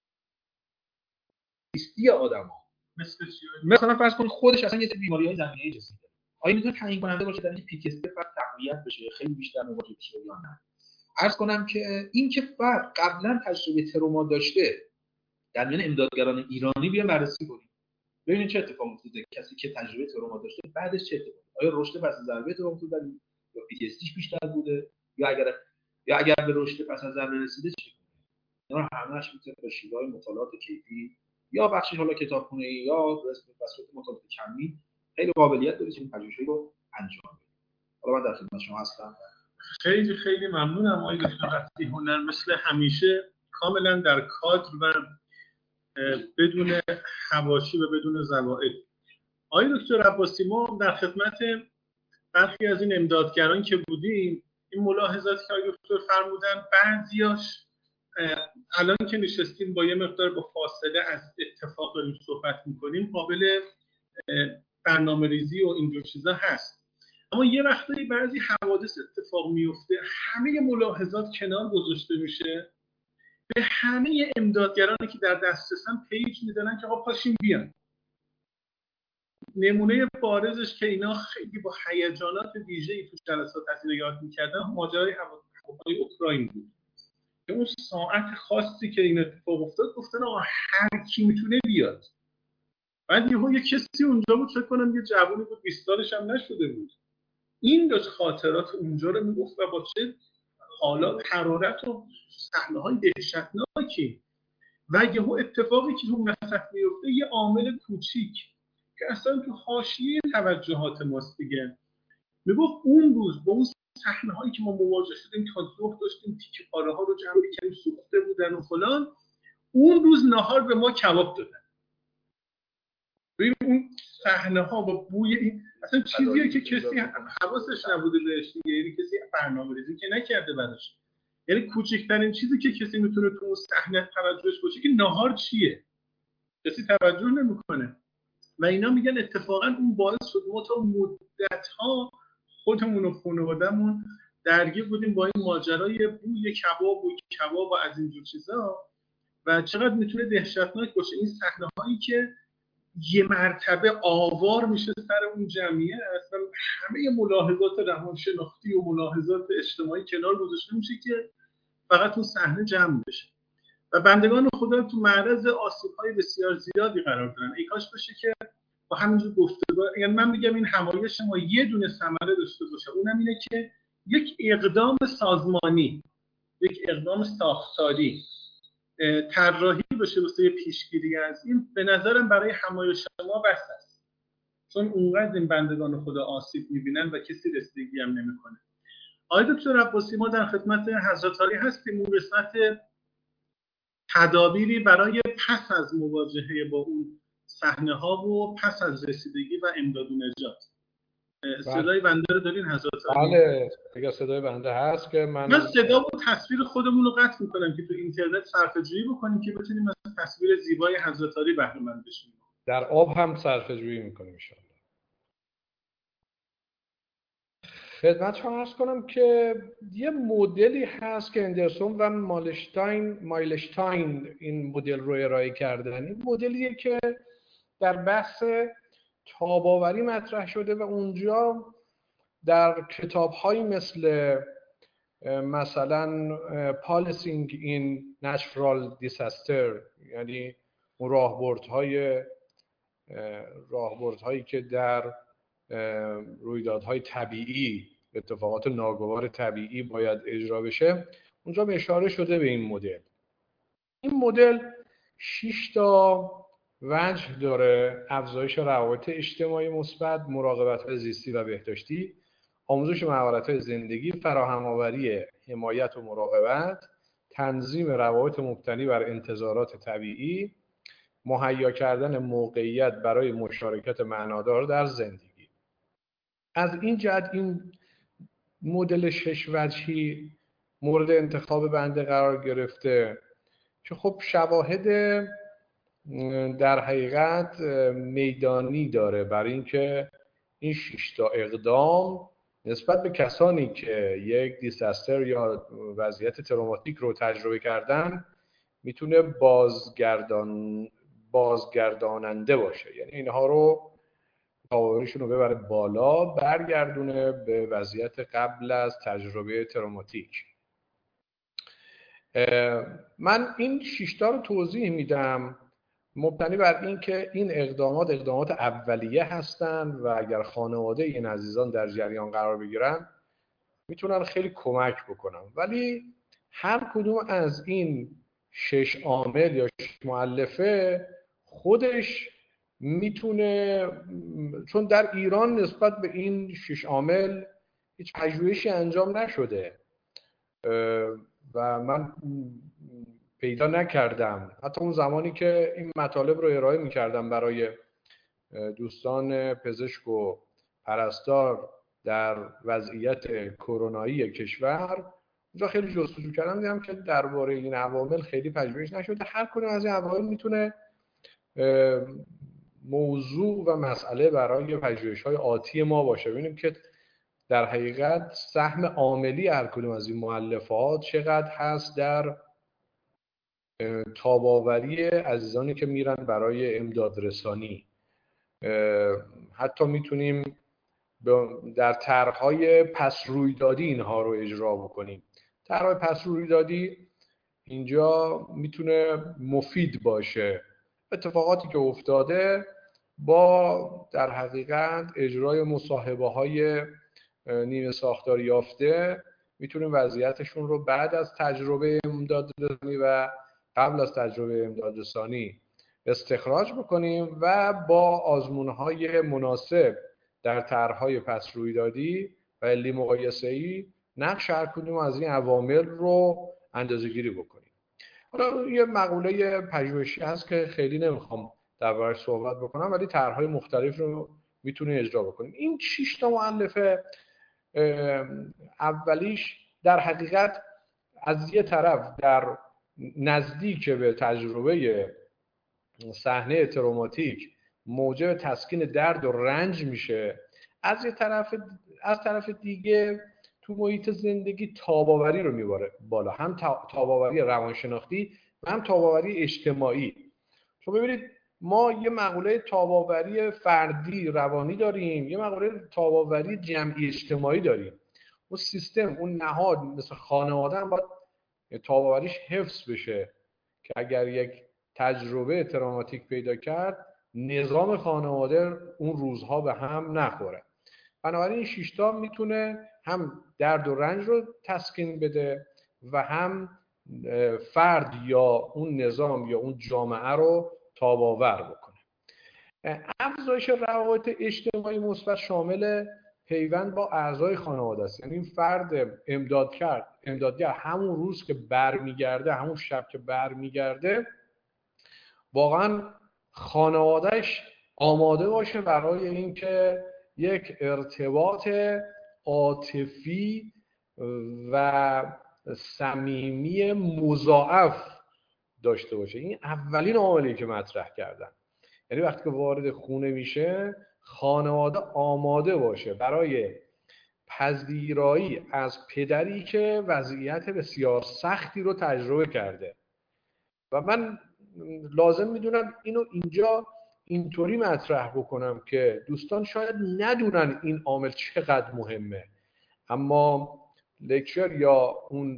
زیستی آدم‌ها. مثل چی؟ مثلا فرض کنید خودش اصلا یه سری بیماری‌های زمینه‌ای جسمی داره. آیا میتونه تعیین کننده باشه در اینکه پی تی اس دی فرد تقویت بشه خیلی بیشتر مواجه بشه یا نه؟ عرض کنم که این که فرد قبلا تجربه تروما داشته در میان امدادگران ایرانی بیان بررسی کنیم ببینید چه اتفاقی افتاده، کسی که تجربه تروما داشته بعدش چه اتفاقی، آیا رشد پس از ضربه تروما افتاده یا پی تی اس دیش بیشتر بوده یا اگر یا اگر به رشد پس از ضربه رسیده چه کنه. اینا همه‌اش میتونه با شیوه‌های مطالعات کیفی یا بخشی حالا کتابخونه‌ای یا به صورت مطالعات کمی خیلی قابلیت داره که این پژوهش‌ها رو انجام بده. حالا من در خدمت شما هستم. خیلی خیلی ممنونم آقای دکتر رفتی هنر، مثل همیشه کاملا در کادر و بدون حواشی و بدون زوائد. آقای دکتر عباسی، ما در خدمت برخی از این امدادگران که بودیم این ملاحظاتی که آقای دکتر فرمودن بعضیاش الان که نشستیم با یه مقدار با فاصله از اتفاق داریم صحبت میکنیم قابل برنامه ریزی و اینجور چیزا هست، اما یه وقتایی بعضی حوادث اتفاق میفته همه ملاحظات کنار گذاشته میشه، به همه امدادگرانی که در دسترسن پیج میدن که آقا پاشین بیان. نمونه بارزش که اینا خیلی با هیجانات ویژه‌ای تو جلسات از اینا یاد میکردن ماجرای هواپیمای اوکراین بود که اون ساعت خاصی که این اتفاق افتاد گفتن آقا هر کی میتونه بیاد. بعد یهو یه کسی اونجا بود، فکر کنم یه جوونی بود بیست سالش هم نشده بود، این داشت خاطرات اونجا رو میگفت و با چه حالات حرارت و صحنه‌های دهشتناکی و یهو اتفاقی که اون وسط میفته یه عامل کوچیک که اصلا تو حاشیه توجهات ماست دیگه. میگفت اون روز با اون صحنه‌هایی که ما مواجه شدیم تا ظهر داشتیم تیکه پاره ها رو جمع می‌کردیم سوخته بودن و فلان، اون روز نهار به ما کباب دادن. ببین اون صحنه‌ها با بوی این اصلا چیزیه که کسی حواسش نبوده بهش دیگه، یعنی کسی برنامه‌ریزی که نکرده براش. یعنی کوچکترین چیزی که کسی میتونه تو اون صحنه توجهش باشه که نهار چیه، کسی توجه نمیکنه و اینا میگن اتفاقا اون باعث شد ما تا مدت‌ها خودمون و خانواده‌مون درگیر بودیم با این ماجرای بوی کباب و کباب و از اینجور چیزا و چقدر میتونه دهشتناک باشه این صحنه‌هایی که یه مرتبه آوار میشه سر اون جمعیت، اصلا همه ملاحظات روانشناختی و ملاحظات اجتماعی کنار گذاشته میشه که فقط اون صحنه جمع بشه و بندگان خدا تو معرض آسیب‌های بسیار زیادی قرار دارن. ای کاش بشه که با همینجور گفتگو، یعنی من میگم این همایش ما یه دونه ثمره داشته باشه، اونم اینه که یک اقدام سازمانی، یک اقدام ساختاری طراحی بشه واسه پیشگیری از این. به نظرم برای همایش ما بس است، چون اونقدر این بندگان خدا آسیب میبینن و کسی رسیدگی هم نمیکنه. آقای دکتر عباسی، ما در خدمت حضرت عالی هستیم. اون قسمت تدابیری برای پس از مواجهه با اون صحنه ها و پس از رسیدگی و امداد و نجات. صدای بنده رو دارین حضرت عالی؟ بله دیگه صدای بنده هست که من من صدا و تصویر خودمون رو قطع میکنم که تو اینترنت صرفه‌جویی بکنیم که بتونیم از تصویر زیبای حضرت عالی بهره مند بشیم. در آب هم صرفه‌جویی میکنیم ان شاء الله. خدمت شما عرض کنم که یه مدلی هست که اندرسون و مایلشتاین مایلشتاین این مدل رو ارائه کردن. این مدلیه که در بحث تاب‌آوری مطرح شده و اونجا در کتاب‌هایی مثل مثلا Policing in Natural Disaster، یعنی اون راهبردهای راهبردهایی که در رویدادهای طبیعی، اتفاقات ناگوار طبیعی باید اجرا بشه، اونجا به اشاره شده به این مدل. این مدل شش تا وجه داره: افزایش روابط اجتماعی مثبت، مراقبت‌های زیستی و بهداشتی، آموزش مهارت‌های زندگی، فراهم‌آوری حمایت و مراقبت، تنظیم روابط مبتنی بر انتظارات طبیعی، مهیا کردن موقعیت برای مشارکت معنادار در زندگی. از این جهت این مدل شش وجهی مورد انتخاب بنده قرار گرفته که خب شواهد در حقیقت میدانی داره برای اینکه این شش تا اقدام نسبت به کسانی که یک دیزاستر یا وضعیت تروماتیک رو تجربه کردن میتونه بازگردان بازگرداننده باشه، یعنی اینها رو تاورشون رو ببره بالا، برگردونه به وضعیت قبل از تجربه تروماتیک. من این شیشتا رو توضیح میدم مبتنی بر این که این اقدامات اقدامات اولیه هستند و اگر خانواده این عزیزان در جریان قرار بگیرن میتونن خیلی کمک بکنن. ولی هر کدوم از این شش عامل یا شش مؤلفه خودش میتونه، چون در ایران نسبت به این شش عامل هیچ پژوهشی انجام نشده و من پیدا نکردم، حتی اون زمانی که این مطالب رو ارائه میکردم برای دوستان پزشک و پرستار در وضعیت کرونایی کشور، اونجا خیلی جستجو کردم دیدم که درباره این عوامل خیلی پژوهش نشده. هر کدوم از این عوامل میتونه موضوع و مسئله برای پژوهش‌های آتی ما باشه. ببینیم که در حقیقت سهم عاملی هر کدوم از این مؤلفات چقدر هست در تاب‌آوری عزیزانی که میرن برای امداد رسانی. حتی میتونیم در طرح‌های پس رویدادی اینها رو اجرا بکنیم. طرح پس رویدادی اینجا میتونه مفید باشه. اتفاقاتی که افتاده با در حقیقت اجرای مصاحبه‌های نیمه ساختار یافته میتونیم وضعیتشون رو بعد از تجربه امداد رسانی و قبل از تجربه امداد رسانی استخراج بکنیم و با آزمون‌های مناسب در طرح‌های پس رویدادی و علی مقایسه‌ای نقش هر کدوم از این عوامل رو اندازه‌گیری بکنیم. حالا یه مقوله پژوهشی هست که خیلی نمیخوام دربارش صحبت بکنم، ولی طرح‌های مختلف رو میتونیم اجرا بکنیم. این شش تا مؤلفه اولیش در حقیقت از یه طرف در نزدیک به تجربه صحنه تروماتیک موجب تسکین درد و رنج میشه، از یه طرف از طرف دیگه تو محیط زندگی تاب‌آوری رو میبره بالا، هم تاب‌آوری روانشناختی و هم تاب‌آوری اجتماعی. چون ببینید ما یه مقوله تاب‌آوری فردی روانی داریم، یه مقوله تاب‌آوری جمعی اجتماعی داریم. اون سیستم، اون نهاد مثل خانواده هم باید تاب‌آوریش حفظ بشه که اگر یک تجربه تروماتیک پیدا کرد نظام خانواده اون روزها به هم نخوره. بنابراین این شش تا میتونه هم درد و رنج رو تسکین بده و هم فرد یا اون نظام یا اون جامعه رو تاب‌آور بکنه. افزایش روابط اجتماعی مثبت شامل پیوند با اعضای خانواده است. یعنی این فرد امداد کرد امدادگر همون روز که برمیگرده، همون شب که برمیگرده، واقعا خانوادهش آماده باشه برای اینکه یک ارتباط عاطفی و صمیمی مضاعف داشته باشه. این اولین عاملی که مطرح کردن، یعنی وقتی که وارد خونه میشه خانواده آماده باشه برای پذیرایی از پدری که وضعیت بسیار سختی رو تجربه کرده. و من لازم میدونم اینو اینجا اینطوری مطرح بکنم که دوستان شاید ندونن این عامل چقدر مهمه، اما لکچر یا اون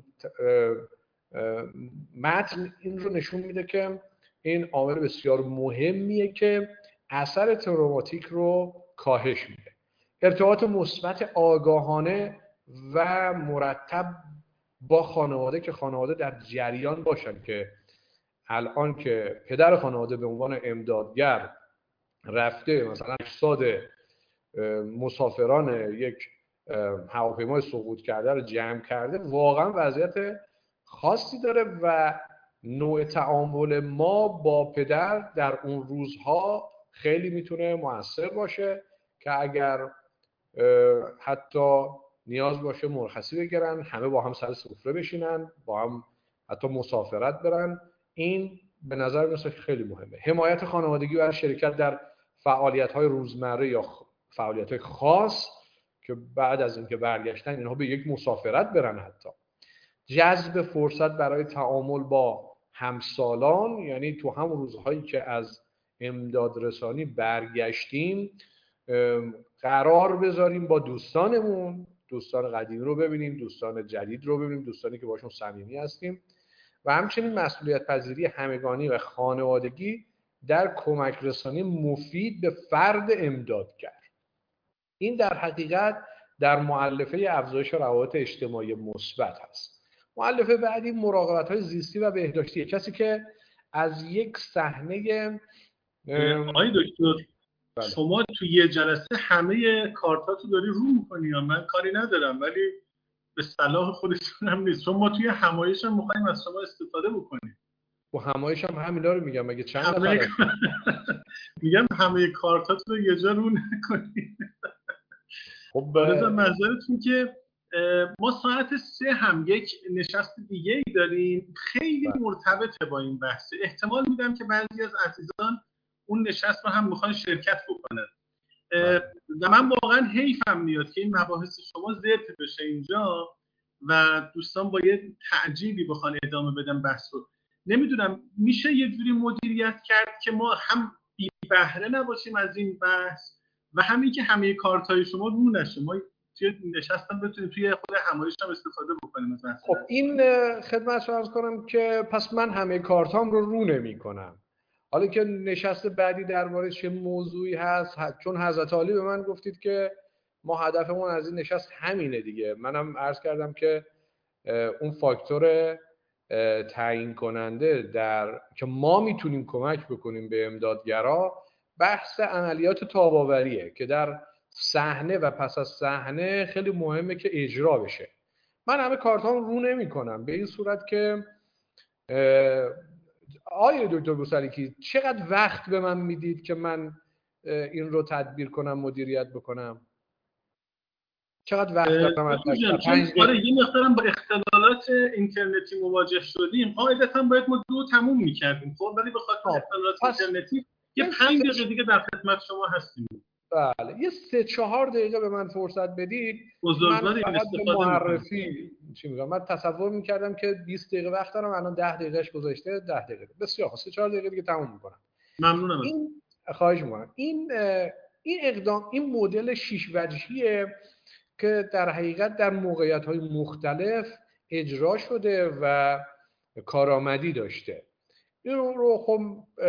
متن این رو نشون میده که این عامل بسیار مهمیه که اثر تروماتیک رو کاهش میده. ارتباط مثبت آگاهانه و مرتب با خانواده که خانواده در جریان باشن که الان که پدر خانواده به عنوان امدادگر رفته مثلا اجساد مسافران یک هواپیمای سقوط کرده رو جمع کرده، واقعا وضعیت خاصی داره و نوع تعامل ما با پدر در اون روزها خیلی میتونه مؤثر باشه که اگر حتی نیاز باشه مرخصی بگیرن، همه با هم سر سفره بشینن، با هم حتی مسافرت برن، این به نظر میاد خیلی مهمه. حمایت خانوادگی و شرکت در فعالیت‌های روزمره یا فعالیت‌های خاص که بعد از اینکه برگشتن اینها به یک مسافرت برن، حتی جذب فرصت برای تعامل با همسالان، یعنی تو همون روزهایی که از امداد رسانی برگشتیم قرار بذاریم با دوستانمون، دوستان قدیمی رو ببینیم، دوستان جدید رو ببینیم، دوستانی که باشون صمیمی هستیم و همچنین مسئولیت پذیری همگانی و خانوادگی در کمک رسانی مفید به فرد امدادگر. این در حقیقت در مؤلفه افزایش روابط اجتماعی مثبت هست. مؤلفه بعدی مراقبت‌های زیستی و بهداشتی، کسی که از یک صحنه آقای دکتر بله. شما توی یه جلسه همه کارتاتو داری رو می‌کنی یا من کاری ندارم، ولی به صلاح خودشون هم نیست، چون ما توی همایش هم می‌خوایم از شما استفاده بکنیم. و همایش هم همینا رو میگم، مگه چند همه... نفر میگم همه کارتاتو رو یه جا رو نکنید. خب رضا منظورتون که ما ساعت سه هم یک نشست دیگه ای داریم خیلی بله. مرتبطه با این بحثه. احتمال میدم که بعضی از عزیزان اون نشست رو هم میخوان شرکت بکنن و من واقعا حیفم میاد که این مباحث شما زرت بشه اینجا و دوستان با یه تعجیبی بخوان ادامه بدن بحث رو. نمیدونم میشه یه جوری مدیریت کرد که ما هم بی بهره نباشیم از این بحث و همین که همه کارتای شما رو نشه، ما توی نشستم بتونیم توی خود همایش هم استفاده بکنیم از بحث. خب این خدمت عرض کنم که پس من همه کارتام رو رو نمی کنم. حالا که نشست بعدی درباره چه موضوعی هست، چون حضرت عالی به من گفتید که ما هدفمون از این نشست همینه دیگه، منم عرض کردم که اون فاکتور تعیین کننده در که ما میتونیم کمک بکنیم به امدادگرا بحث عملیات تاب‌آوریه که در صحنه و پس از صحنه خیلی مهمه که اجرا بشه. من همه کارتام رو نمی کنم به این صورت که آقای دکتر بوسریکی چقدر وقت به من میدید که من این رو تدبیر کنم، مدیریت بکنم؟ چقدر وقت دارم؟ از آره یه مقدارم با اختلالات اینترنتی مواجه شدیم، قاعدتاً باید ما دو تموم می‌کردیم، خب ولی به خاطر اختلالات اینترنتی یه پنج دقیقه دیگه در خدمت شما هستیم. بله یه سه چهار دقیقه به من فرصت بدید. بزرگواری من فقط استفاده معرفی چی میگم، من تصور می‌کردم که بیست دقیقه وقت دارم، الان ده دقیقهش گذاشته، ده دقیقه بسیار خوب، سه چهار دقیقه دیگه تموم می‌کنم. ممنونم. این خواهش می‌کنم. این این اقدام این مدل شش وجهیه که در حقیقت در موقعیت‌های مختلف اجرا شده و کارآمدی داشته. این رو خب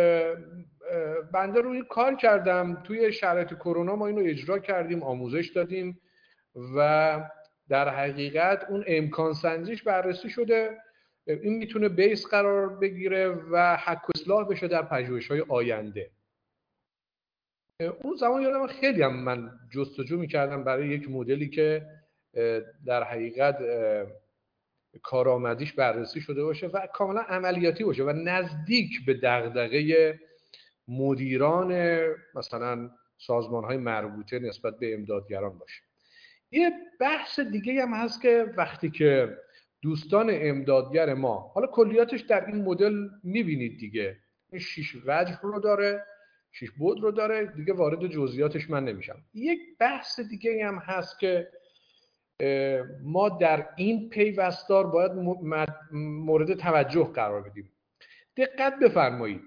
بنده روی کار کردم، توی شرایط کرونا ما اینو اجرا کردیم، آموزش دادیم و در حقیقت اون امکان سنجیش بررسی شده، این میتونه بیس قرار بگیره و حک و اصلاح بشه در پژوهش‌های آینده. اون زمان یادم خیلی هم من جستجو میکردم برای یک مدلی که در حقیقت کارآمدیش بررسی شده باشه و کاملا عملیاتی باشه و نزدیک به دغدغه مدیران مثلا سازمان‌های مربوطه نسبت به امدادگران باشه. یه بحث دیگه هم هست که وقتی که دوستان امدادگر ما، حالا کلیاتش در این مدل میبینید دیگه، این شش وجه رو داره، شش بعد رو داره دیگه، وارد جزئیاتش من نمیشم. یک بحث دیگه هم هست که ما در این پیوستار باید مورد توجه قرار بدیم. دقت بفرمایید،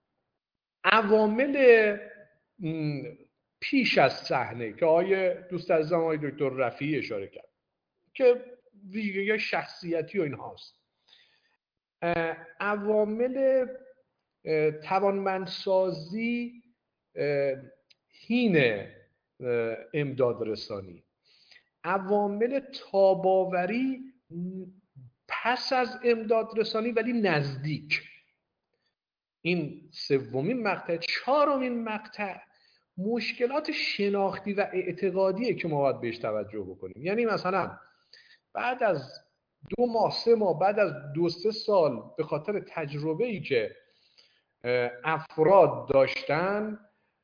عوامل پیش از صحنه که آقای دوست عزیزم آقای دکتر رفیعی اشاره کرد که ویژگی شخصیتی و اینهاست، عوامل توانمندسازی هین امداد رسانی، عوامل تاب‌آوری پس از امداد رسانی ولی نزدیک، این سومین مقطع. چهارمین مقطع مشکلات شناختی و اعتقادیه که ما باید بهش توجه بکنیم. یعنی مثلا بعد از دو ماه سه ماه بعد از دو سه سال به خاطر تجربه‌ای که افراد داشتن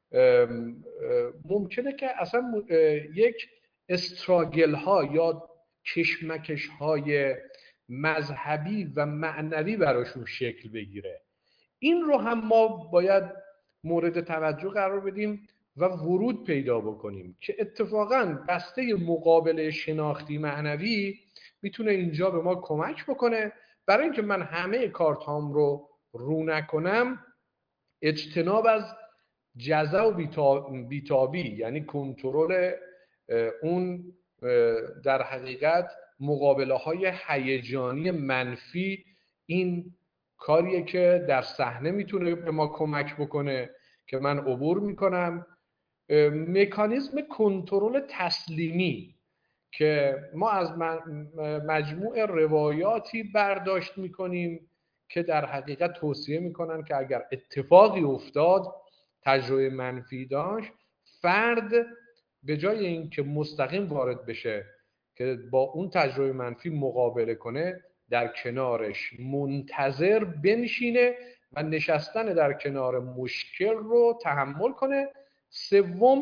ممکنه که اصلا یک استراگل ها یا کشمکش های مذهبی و معنوی براشون شکل بگیره. این رو هم ما باید مورد توجه قرار بدیم و ورود پیدا بکنیم که اتفاقاً بسته مقابله شناختی معنوی میتونه اینجا به ما کمک بکنه برای اینکه من همه کارت هام رو رو نکنم. اجتناب از جزع و بیتابی، یعنی کنترل اون در حقیقت مقابله های هیجانی منفی، این کاریه که در صحنه میتونه به ما کمک بکنه که من عبور میکنم. مکانیزم کنترل تسلیمی که ما از مجموع روایاتی برداشت میکنیم که در حقیقت توصیه میکنن که اگر اتفاقی افتاد، تجربه منفی داشت، فرد به جای اینکه مستقیم وارد بشه که با اون تجربه منفی مقابله کنه، در کنارش منتظر بنشینه و نشستن در کنار مشکل رو تحمل کنه. سوم،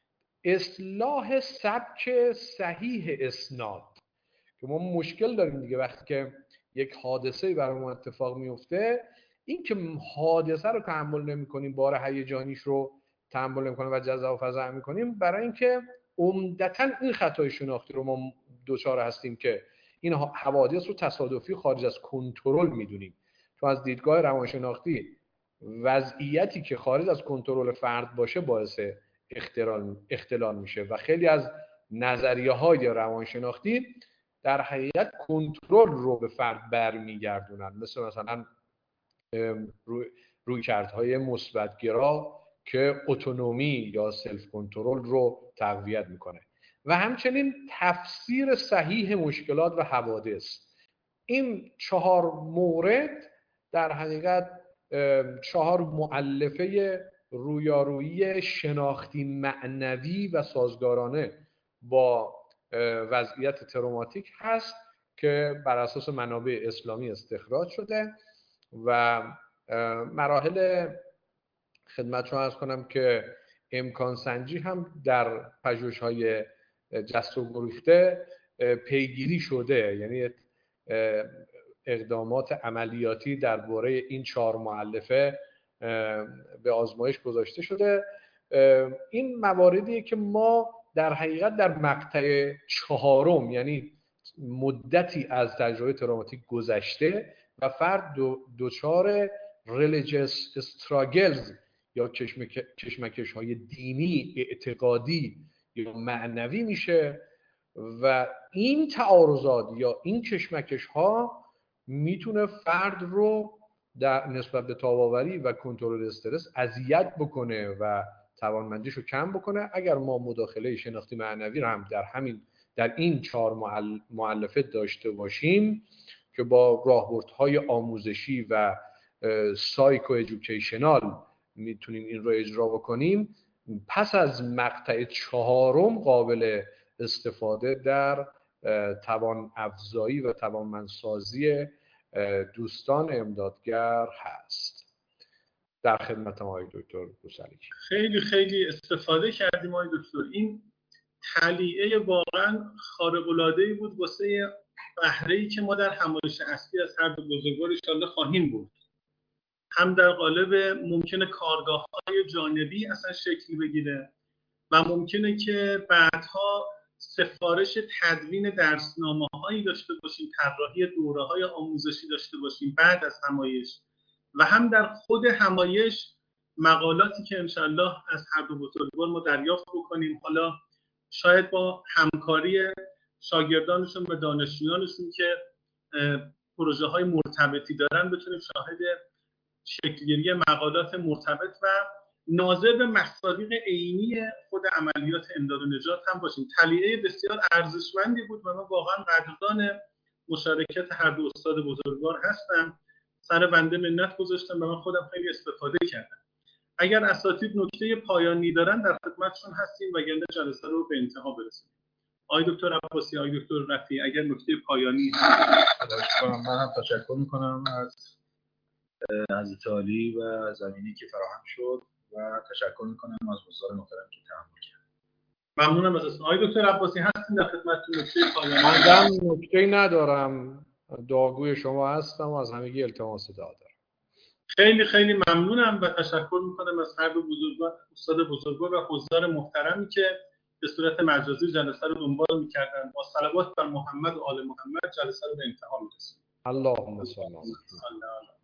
اصلاح سبک صحیح اسناد، که ما مشکل داریم دیگه وقتی که یک حادثه برای ما اتفاق میفته، این که حادثه رو تحمل نمی‌کنیم، بار هیجانیش رو تحمل نمی‌کنیم و جزع و فزع می‌کنیم، برای اینکه عمدتاً این خطای شناختی رو ما دچار هستیم که این حوادث رو تصادفی خارج از کنترل می‌دونیم. چون از دیدگاه روانشناختی وضعیتی که خارج از کنترل فرد باشه باعث اختلال اختلال میشه و خیلی از نظریه‌های روانشناختی در حقیقت کنترل رو به فرد برمیگردونن، مثل مثلا روی رویکردهای مثبت‌گرا که اتونومی یا سلف کنترل رو تقویت میکنه و همچنین تفسیر صحیح مشکلات و حوادث. این چهار مورد در حقیقت چهار مؤلفه رویارویی شناختی معنوی و سازگارانه با وضعیت تروماتیک هست که بر اساس منابع اسلامی استخراج شده و مراحل خدمت شما عرض کنم که امکان سنجی هم در پژوهش‌های جست و گریخته پیگیری شده، یعنی اقدامات عملیاتی درباره این چهار مؤلفه به آزمایش گذاشته شده. این مواردیه که ما در حقیقت در مقطع چهارم، یعنی مدتی از تجربه تروماتیک گذشته و فرد دچار ریلیجیس استراگلز یا کشمکش های دینی، اعتقادی یا معنوی میشه و این تعارضات یا این کشمکش ها میتونه فرد رو در نسبت به تاب‌آوری و کنترل استرس اذیت بکنه و توانمندیش رو کم بکنه. اگر ما مداخله شناختی معنوی رو هم در همین در این چهار مؤلفه داشته باشیم که با راهبردهای آموزشی و سایکو ایژوکیشنال میتونیم این رو اجرا بکنیم، پس از مقطع چهارم قابل استفاده در توان افزایی و توانمندسازی دوستان امدادگر هست. در خدمت آقای دکتر بوسعلی. خیلی خیلی استفاده کردیم آقای دکتر. این تلیعه واقعا خارق‌العاده‌ای بود واسه بهره‌ای که ما در همایش اصلی از هر دو بزرگوار ان شاءالله خواهیم بود. هم در قالب ممکنه کارگاه‌های جانبی اصلا شکل بگیره و ممکنه که بعدها سفارش تدوین درسنامه‌هایی داشته باشیم، طراحی دوره‌های آموزشی داشته باشیم بعد از همایش، و هم در خود همایش مقالاتی که انشالله از هر دو بزرگوار ما دریافت بکنیم، حالا شاید با همکاری شاگردانشون و دانشجویانشون که پروژه های مرتبطی دارن بتونیم شاهد شکلگیری مقالات مرتبط و ناظر به مصادیق عینی خود عملیات امداد و نجات هم باشیم. تلیعه بسیار ارزشمندی بود و من واقعا قدردان مشارکت هر دو استاد بزرگوار هستم. سر بنده منت گذاشتم و من خودم خیلی استفاده کردم. اگر اساتید نکته پایانی دارن در خدمتشون هستیم و وگرنه جلسه رو به انتها برسونیم. آقای دکتر عباسی، آقای دکتر رفیعی، اگر نکته پایانی هست. من هم تشکر میکنم از حضرت عالی و زمینی که فراهم شد و تشکر میکنم از حضار محترم که تحمل کرد. ممنونم از آقای دکتر عباسی. هستیم در خدمتتون. نکته پایانی من نکته ندارم، دعاگوی شما هستم و از همگی التماس دعا دارم. خیلی خیلی ممنونم و تشکر میکنم از هر دو بزرگوار، استاد بزرگوار و حضار محترمی که به صورت مجازی جلسه رو دنبال میکردن. با صلوات بر محمد و آل محمد جلسه رو به انتها میرسونیم. اللهم صل علی محمد.